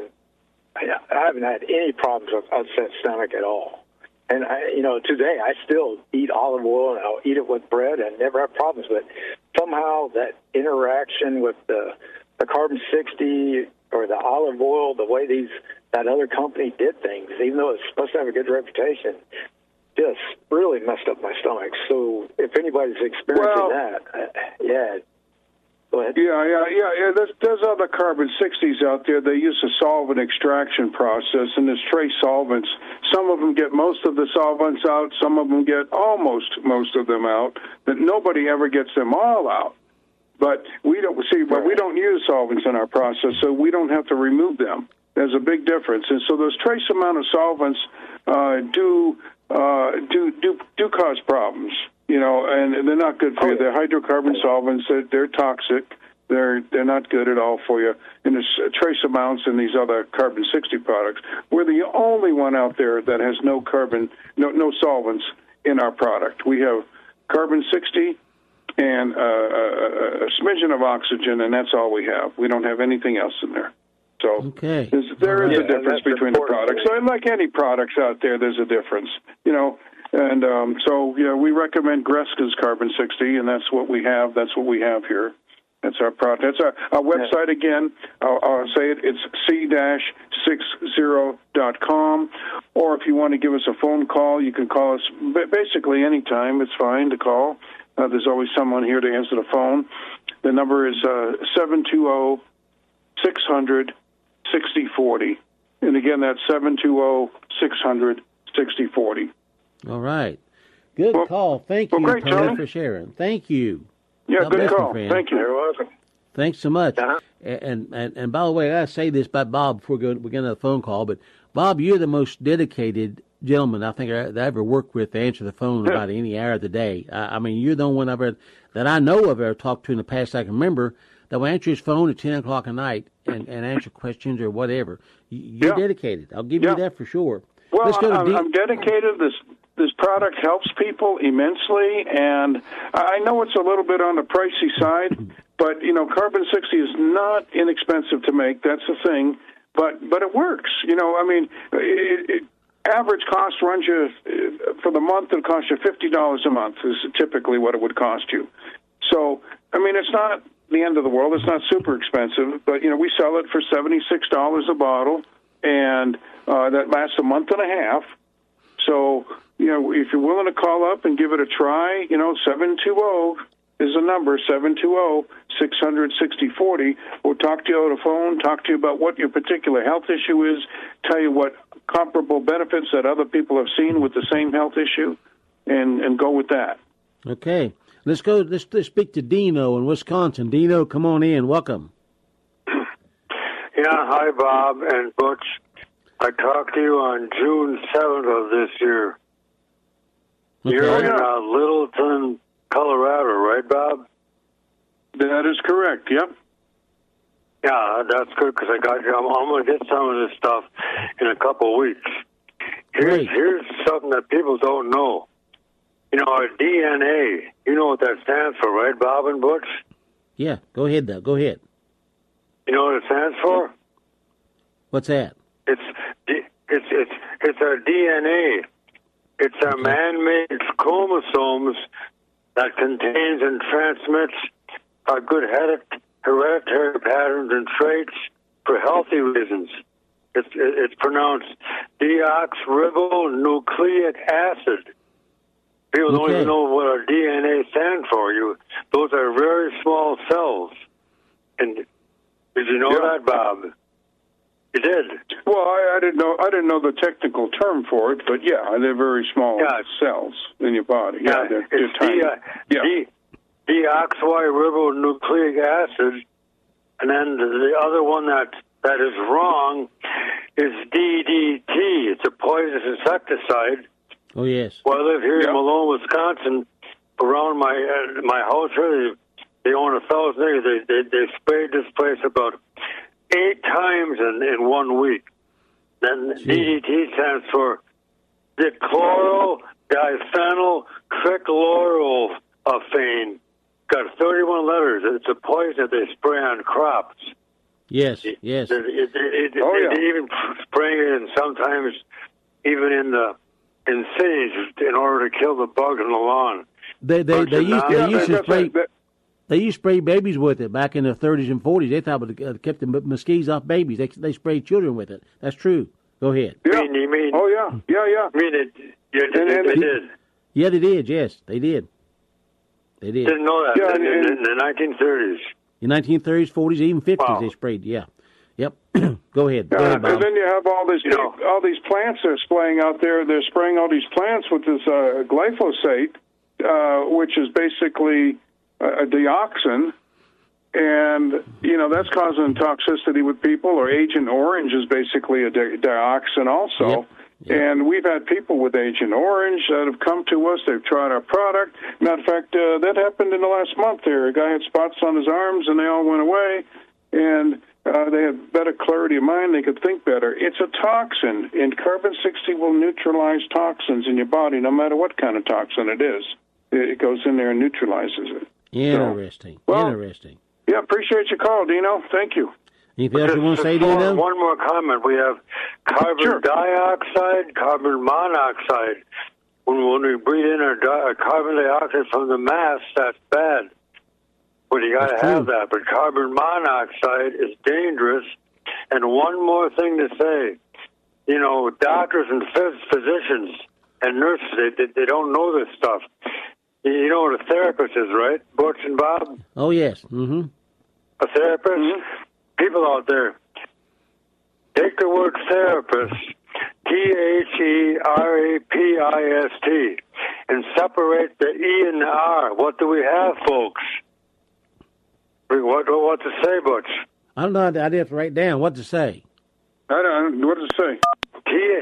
I, I haven't had any problems with upset stomach at all. And I, you know, today I still eat olive oil, and I'll eat it with bread, and never have problems. But somehow that interaction with the the carbon sixty or the olive oil, the way these that other company did things, even though it's supposed to have a good reputation, just really messed up my stomach. So if anybody's experiencing well, that, uh, yeah, go ahead. Yeah, yeah, yeah. yeah. There's, there's other carbon sixties out there. They use a solvent extraction process, and there's trace solvents. Some of them get most of the solvents out. Some of them get almost most of them out. But nobody ever gets them all out. But we don't see. But we don't use solvents in our process, so we don't have to remove them. There's a big difference, and so those trace amount of solvents uh, do uh, do do do cause problems. You know, and they're not good for you. They're hydrocarbon solvents. They're, they're toxic. They're they're not good at all for you. And there's trace amounts in these other carbon sixty products. We're the only one out there that has no carbon, no no solvents in our product. We have carbon sixty and uh, a, a smidgen of oxygen, and that's all we have. We don't have anything else in there. So okay. there is yeah, a difference between the products. So like any products out there, there's a difference. You know. And um, so, yeah, we recommend Greska's Carbon sixty, and that's what we have. That's what we have here. That's our product. That's our, our website again. I'll, I'll say it. It's c sixty dot com. Or if you want to give us a phone call, you can call us basically any time. It's fine to call. Uh, there's always someone here to answer the phone. The number is uh, seven two zero, six hundred, sixty forty. And again, that's seven two zero, six hundred, sixty forty. All right. Good well, call. Thank you, well, great, for sharing. Thank you. Yeah, God good call. Thank you. You're welcome. Thanks so much. Uh-huh. And, and and by the way, I gotta say this about Bob before we go, we get another phone call. But Bob, you're the most dedicated gentleman I think I, that I ever worked with to answer the phone about any hour of the day. I, I mean, you're the only one I've ever, that I know of ever talked to in the past I can remember that will answer his phone at ten o'clock at night and, and answer questions or whatever. You're yeah. dedicated. I'll give yeah. you that for sure. Well, Let's go to I'm, D- I'm dedicated. This this product helps people immensely, and I know it's a little bit on the pricey side, but, you know, Carbon sixty is not inexpensive to make. That's the thing, but but it works. You know, I mean, it, it, average cost runs you, for the month, it'll cost you fifty dollars a month is typically what it would cost you. So, I mean, it's not the end of the world. It's not super expensive, but, you know, we sell it for seventy-six dollars a bottle, and uh, that lasts a month and a half. So, you know, if you're willing to call up and give it a try, you know, seven two zero is the number, seven two zero, six hundred, sixty forty. We'll talk to you on the phone, talk to you about what your particular health issue is, tell you what comparable benefits that other people have seen with the same health issue, and, and go with that. Okay. Let's go, let's, let's speak to Dino in Wisconsin. Dino, come on in. Welcome. Yeah, hi, Bob and Butch. I talked to you on June seventh of this year. Okay. You're in uh, Littleton, Colorado, right, Bob? That is correct, yep. Yeah, that's good, because I got you. I'm, I'm going to get some of this stuff in a couple of weeks. Here's, Great. here's something that people don't know. You know, our D N A, you know what that stands for, right, Bob and Butch? Yeah, go ahead, though. Go ahead. You know what it stands for? What's that? It's it's it's it's our D N A. It's our man-made chromosomes that contains and transmits our good hereditary patterns and traits for healthy reasons. It's it's pronounced deoxyribonucleic acid. People don't Okay. even know what our D N A stands for. You, those are very small cells. And did you know Yeah. that, Bob? You did. Well, I, I didn't know. I didn't know the technical term for it, but yeah, they're very small Yeah. cells in your body. Yeah, Yeah, they're, they're it's tiny. de- yeah. de- deoxyribonucleic acid, and then the, the other one that that is wrong is D D T. It's a poisonous insecticide. Oh, yes. Well, I live here Yep. in Malone, Wisconsin. Around my uh, my house here, they, they own a thousand acres. They, they they sprayed this place about eight times in, in one week. Then Gee. D D T stands for dichlorodyphenotrichlorophane. Got thirty-one letters. It's a poison that they spray on crops. Yes, yes. It, it, it, it, Oh, they, yeah. they even spray it, and sometimes even in the in cities in order to kill the bugs in the lawn. They they Bunch they of used they nonsense. used to That's spray right. That- they used to spray babies with it back in the thirties and forties. They thought it would, uh, kept the m- mosquitoes off babies. They they sprayed children with it. That's true. Go ahead. Yeah. You mean, you mean, Oh yeah, yeah, yeah. I mean it, you, And- they, and they it- did. Yeah, they did. Yes, they did. They did. Didn't know that Yeah, in, and- in, in the nineteen thirties. In nineteen thirties, forties, even fifties, Wow. they sprayed. Yeah. Yep. Go ahead. Go Yeah, ahead, Bob. and then you have all these You know- all these plants they're spraying out there. They're spraying all these plants with this uh, glyphosate, uh, which is basically a, a dioxin, and you know that's causing toxicity with people. Or Agent Orange is basically a di- dioxin also. Yep. Yep. And we've had people with Agent Orange that have come to us. They've tried our product. Matter of fact, uh, that happened in the last month there. A guy had spots on his arms, and they all went away. And uh, they had better clarity of mind. They could think better. It's a toxin, and carbon sixty will neutralize toxins in your body, no matter what kind of toxin it is. It it goes in there and neutralizes it. Interesting. well- Interesting. Yeah, appreciate your call, Dino. Thank you. Anything else you want to say, Just one- Dino? One more comment. We have carbon Sure. dioxide, carbon monoxide. When, when we breathe in our di- carbon dioxide from the mass, that's bad. But you got to That's have true. that. But carbon monoxide is dangerous. And one more thing to say. You know, doctors and phys- physicians and nurses, they, they, they don't know this stuff. You- You know what a therapist is, right? Butch and Bob? Oh, yes. Mm-hmm. A therapist? People out there, take the word therapist, T H E R A P I S T, and separate the E and the R. What do we have, folks? What, what to say, Butch? I don't know. I'd have to write down what to say. I don't. What does it say? T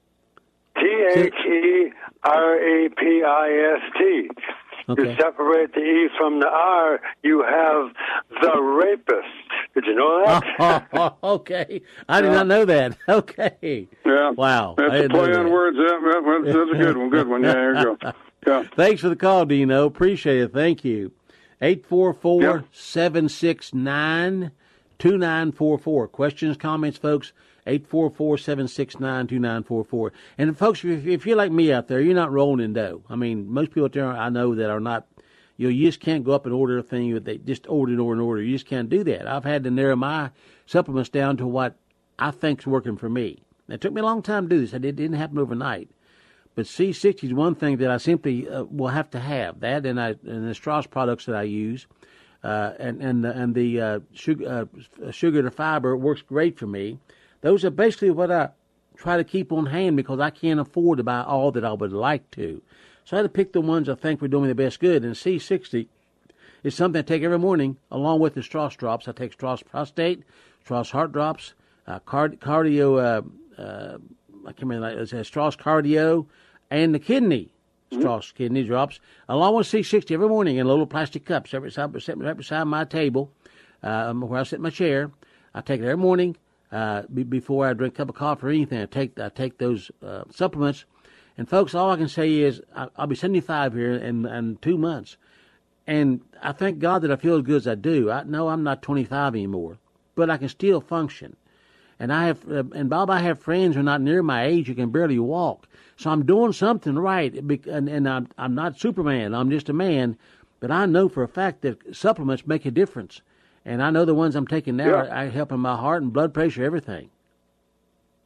T H E R A P I S T. Okay. You separate the E from the R, you have the rapist. Did you know that? Oh, okay. I did not know that. Okay. Yeah. Wow. That's I a didn't know play on that. words. Yeah, that- that- that's a good one. Good one. Yeah, there you go. Yeah. Thanks for the call, Dino. Appreciate it. Thank you. eight four four, seven six nine, two nine four four. Questions, comments, folks? eight four four, seven six nine, two nine four four. And, folks, if, if you're like me out there, you're not rolling in dough. I mean, most people out there I know that are not, you know, you just can't go up and order a thing. They just order and order and order. You just can't do that. I've had to narrow my supplements down to what I think's working for me. It took me a long time to do this. It didn't happen overnight. But C sixty is one thing that I simply uh, will have to have. That and, I, and the Strauss products that I use, uh, and and the, and the uh, sugar, uh, sugar to fiber works great for me. Those are basically what I try to keep on hand because I can't afford to buy all that I would like to. So I had to pick the ones I think were doing me the best good. And C sixty is something I take every morning along with the Strauss drops. I take Strauss Prostate, Strauss Heart Drops, uh, card, Cardio, uh, uh, I can't remember, it says Strauss Cardio, and the kidney, Strauss kidney drops, along with C sixty every morning in little plastic cups, every side, right beside my table, um, where I sit in my chair. I take it every morning uh, be, before I drink a cup of coffee or anything. I take I take those uh, supplements. And, folks, all I can say is I, I'll be seventy-five here in, in two months. And I thank God that I feel as good as I do. I know I'm not twenty-five anymore, but I can still function. And I have, uh, and Bob, I have friends who are not near my age who can barely walk. So I'm doing something right, and, and I'm, I'm not Superman. I'm just a man. But I know for a fact that supplements make a difference. And I know the ones I'm taking now Yeah. are, are helping my heart and blood pressure, everything.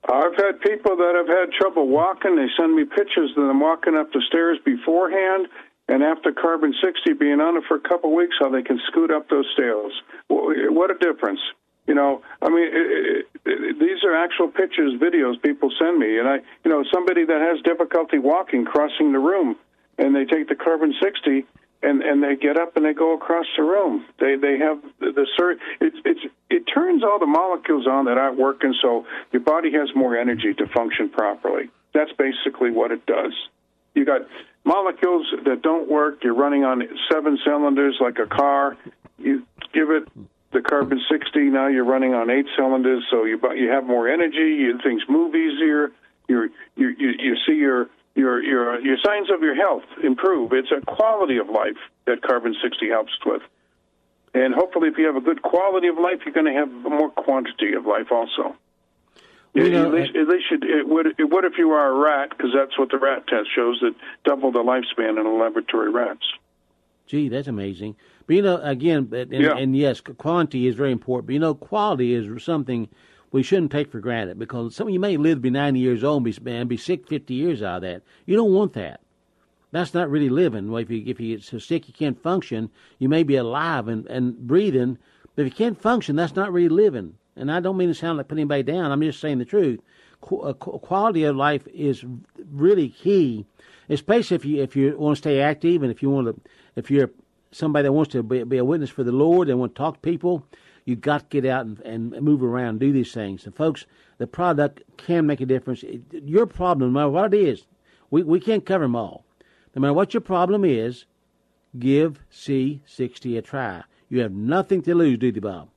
I've had people that have had trouble walking. They send me pictures of them walking up the stairs beforehand and after Carbon sixty, being on it for a couple of weeks, how they can scoot up those stairs. What a difference. You know, I mean, it, it, these are actual pictures, videos people send me. And, I, you know, somebody that has difficulty walking, crossing the room, and they take the Carbon sixty, and, and they get up and they go across the room. They they have the, the it, it's, it turns all the molecules on that aren't working, so your body has more energy to function properly. That's basically what it does. You got molecules that don't work. You're running on seven cylinders like a car. You give it the Carbon sixty, now you're running on eight cylinders, so you you have more energy. You, things move easier. You're, you you you see your your your your signs of your health improve. It's a quality of life that Carbon sixty helps with, and hopefully, if you have a good quality of life, you're going to have more quantity of life also. You know, at least, at least it, it would. It would if you are a rat, because that's what the rat test shows, that double the lifespan in the laboratory rats. Gee, that's amazing. But, you know, again, and, yeah. and yes, quantity is very important. But, you know, quality is something we shouldn't take for granted, because some of you may live to be ninety years old and be, and be sick fifty years out of that. You don't want that. That's not really living. If you, if you get so sick you can't function, you may be alive and, and breathing, but if you can't function, that's not really living. And I don't mean to sound like putting anybody down. I'm just saying the truth. Qu- quality of life is really key, especially if you if you want to stay active, and if you want to, if you're somebody that wants to be, be a witness for the Lord and want to talk to people, you've got to get out and, and move around, and do these things. And folks, the product can make a difference. It, your problem, no matter what it is, we we can't cover them all. No matter what your problem is, give C sixty a try. You have nothing to lose, do you, Bob?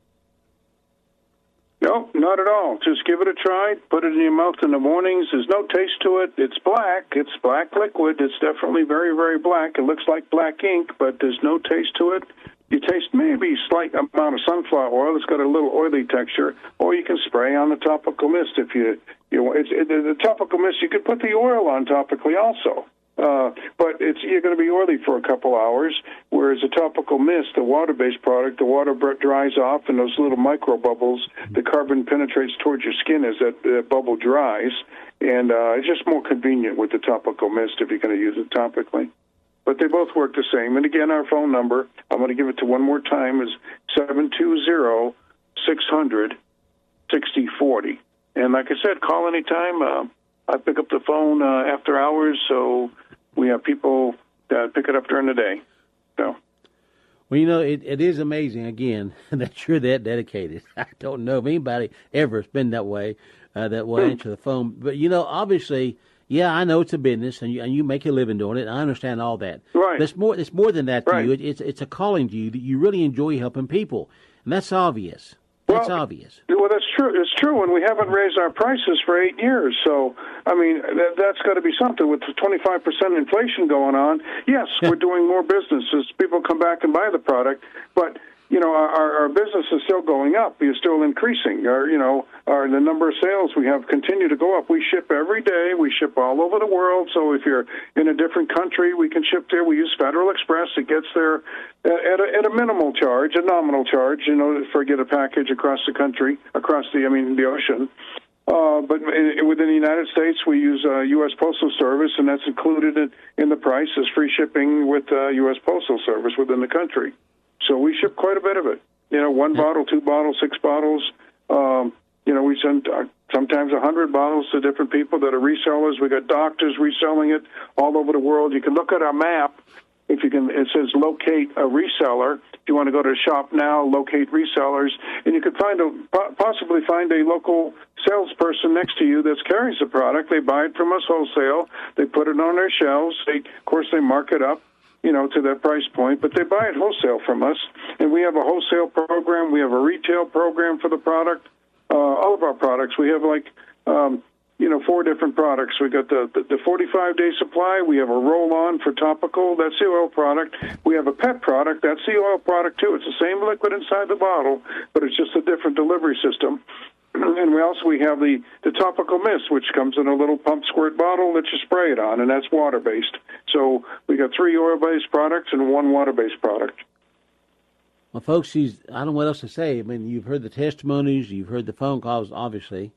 No, not at all. Just give it a try. Put it in your mouth in the mornings. There's no taste to it. It's black. It's black liquid. It's definitely very, very black. It looks like black ink, but there's no taste to it. You taste maybe a slight amount of sunflower oil. It's got a little oily texture, or you can spray on the topical mist if you you. It's it, the topical mist. You could put the oil on topically also. Uh, but it's you're going to be oily for a couple hours, whereas a topical mist, the water-based product, the water dries off, and those little micro bubbles, the carbon penetrates towards your skin as that uh, bubble dries, and uh, it's just more convenient with the topical mist if you're going to use it topically. But they both work the same. And again, our phone number, I'm going to give it to one more time, is seven two zero, six hundred, sixty forty. And like I said, call anytime. Uh, I pick up the phone uh, after hours, so we have people that pick it up during the day. So, well, you know, it, it is amazing, again, that you're that dedicated. I don't know if anybody ever has been that way, uh, that will answer the phone. But, you know, obviously, yeah, I know it's a business, and you, and you make a living doing it. I understand all that. Right. But it's more, it's more than that to right. you. It, it's, it's a calling to you that you really enjoy helping people. And that's obvious. That's well, obvious. Well, that's true. It's true, and we haven't raised our prices for eight years. So, I mean, that, that's got to be something. With the twenty-five percent inflation going on, yes, we're doing more business as people come back and buy the product. But, you know, our, our business is still going up. It's still increasing. Our, you know, our, the number of sales we have continue to go up. We ship every day. We ship all over the world. So if you're in a different country, we can ship there. We use Federal Express. It gets there at a, at a minimal charge, a nominal charge, you know, for get a package across the country, across the, I mean, the ocean. Uh, but in, within the United States, we use uh, U S Postal Service, and that's included in, in the price as free shipping with uh, U S Postal Service within the country. So we ship quite a bit of it. You know, one bottle, two bottles, six bottles. Um, you know, we send uh, sometimes a hundred bottles to different people that are resellers. We got doctors reselling it all over the world. You can look at our map. If you can, it says locate a reseller. If you want to go to Shop Now, locate resellers, and you could find a possibly find a local salesperson next to you that carries the product. They buy it from us wholesale. They put it on their shelves. They, of course, they mark it up, you know, to that price point, but they buy it wholesale from us. And we have a wholesale program. We have a retail program for the product. Uh, all of our products. We have like. Um, You know, four different products. We got the the forty-five day supply. We have a roll-on for topical. That's the oil product. We have a pet product. That's the oil product too. It's the same liquid inside the bottle, but it's just a different delivery system. And we also we have the the topical mist, which comes in a little pump squirt bottle that you spray it on, and that's water-based. So we got three oil-based products and one water-based product. Well, folks, she's, I don't know what else to say. I mean, you've heard the testimonies, you've heard the phone calls, obviously.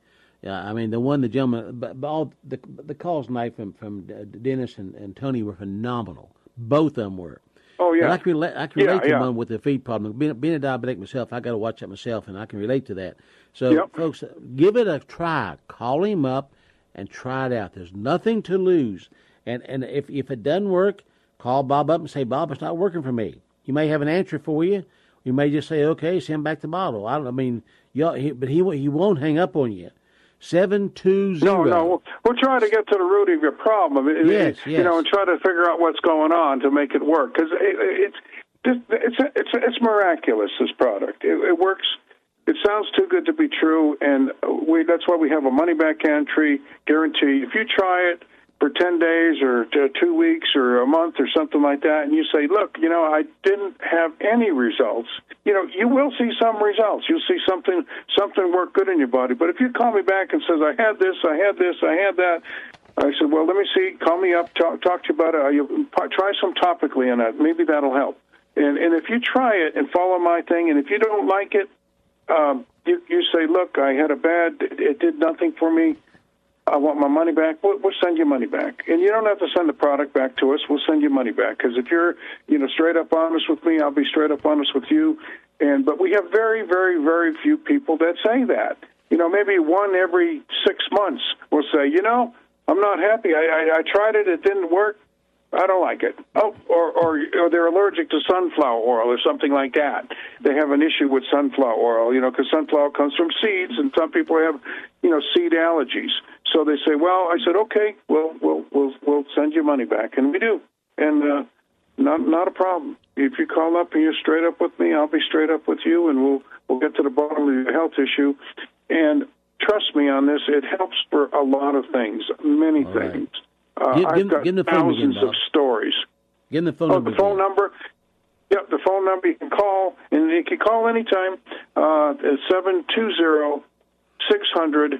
Yeah, I mean the one the gentleman, but, but all the the calls tonight from from Dennis and, and Tony were phenomenal. Both of them were. Oh yeah, but I can relate. I can yeah, relate to yeah. one with the feed problem. Being, being a diabetic myself, I got to watch that myself, and I can relate to that. So, Yep. folks, give it a try. Call him up and try it out. There's nothing to lose. And and if if it doesn't work, call Bob up and say, Bob, it's not working for me. He may have an answer for you. You may just say, okay, send back the bottle. I don't. I mean, y'all, he, but he he won't hang up on you. Seven two zero. No, no, we're trying to get to the root of your problem. It, Yes, it, yes. You know, and try to figure out what's going on to make it work. Because it, it's it's it's it's it's miraculous. This product, it, it works. It sounds too good to be true, and we that's why we have a money back guarantee. Guarantee. If you try it for ten days or two weeks or a month or something like that, and you say, look, you know, I didn't have any results, you know, you will see some results. You'll see something something work good in your body. But if you call me back and says, I had this, I had this, I had that, I said, well, let me see, call me up, talk, talk to you about it. Uh, you, try some topically on that. Maybe that'll help. And, and if you try it and follow my thing, and if you don't like it, um, you, you say, look, I had a bad, it did nothing for me. I want my money back. We'll, we'll send you money back. And you don't have to send the product back to us. We'll send you money back. Because if you're, you know, straight up honest with me, I'll be straight up honest with you. And but we have very, very, very few people that say that. You know, maybe one every six months will say, you know, I'm not happy. I, I, I tried it. It didn't work. I don't like it. Oh, or, or or they're allergic to sunflower oil or something like that. They have an issue with sunflower oil, you know, because sunflower comes from seeds, and some people have, you know, seed allergies. So they say, well, I said, okay, we'll we'll we'll we'll send you money back, and we do, and uh, not not a problem. If you call up and you're straight up with me, I'll be straight up with you, and we'll we'll get to the bottom of your health issue. And trust me on this, it helps for a lot of things, many All right. things. Uh, Give- I've give- got give the phone thousands again, of Bob. stories. Give him the phone Oh, number. the phone again. number? Yep, the phone number. You can call, and you can call anytime. Uh, it's seven two zero, six hundred,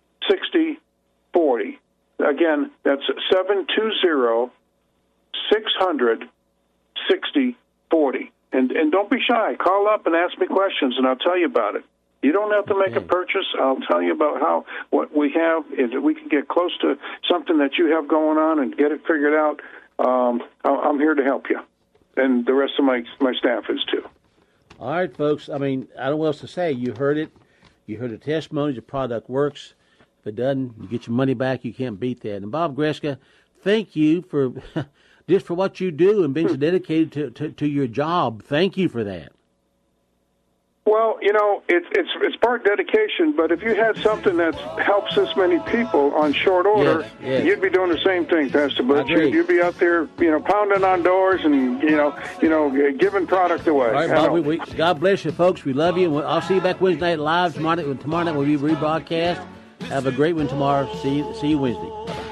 sixty forty. Again, that's seven two zero, six hundred, sixty forty. And, and don't be shy. Call up and ask me questions, and I'll tell you about it. You don't have to make a purchase. I'll tell you about how what we have. If we can get close to something that you have going on and get it figured out, um, I'm here to help you. And the rest of my my staff is too. All right, folks. I mean, I don't know what else to say. You heard it. You heard the testimony. The product works. If it doesn't, you get your money back. You can't beat that. And Bob Greska, thank you for just for what you do and being so dedicated to, to, to your job. Thank you for that. Well, you know, it's it's it's part dedication, but if you had something that helps this many people on short order, Yes, yes. you'd be doing the same thing, Pastor Butch. I agree. You'd, you'd be out there, you know, pounding on doors and you know, you know, giving product away. All right, I Bob. know. We, we, God bless you, folks. We love you. And we'll- I'll see you back Wednesday night live. Tomorrow night, tomorrow night will be rebroadcast. Have a great one tomorrow. See you, see you Wednesday.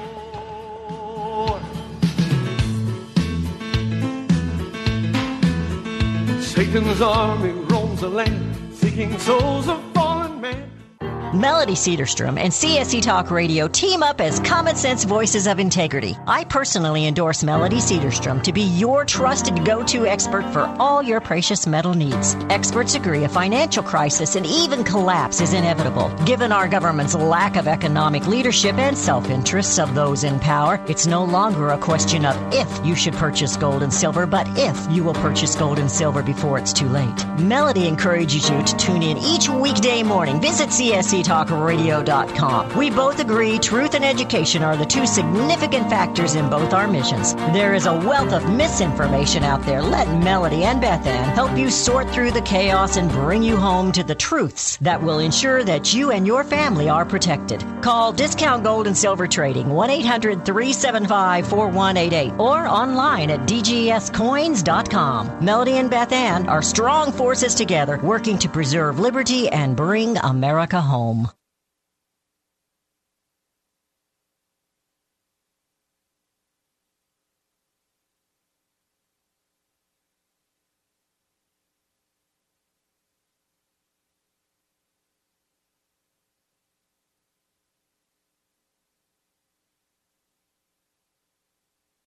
Satan's army roams the land, seeking souls of fallen men. Melody Cedarstrom and C S C Talk Radio team up as common sense voices of integrity. I personally endorse Melody Cedarstrom to be your trusted go-to expert for all your precious metal needs. Experts agree a financial crisis and even collapse is inevitable. Given our government's lack of economic leadership and self-interests of those in power, it's no longer a question of if you should purchase gold and silver, but if you will purchase gold and silver before it's too late. Melody encourages you to tune in each weekday morning. Visit C S C talk radio dot com. We both agree truth and education are the two significant factors in both our missions. There is a wealth of misinformation out there. Let Melody and Beth Ann help you sort through the chaos and bring you home to the truths that will ensure that you and your family are protected. Call Discount Gold and Silver Trading one eight hundred three seven five four one eight eight or online at d g s coins dot com. Melody and Beth Ann are strong forces together working to preserve liberty and bring America home.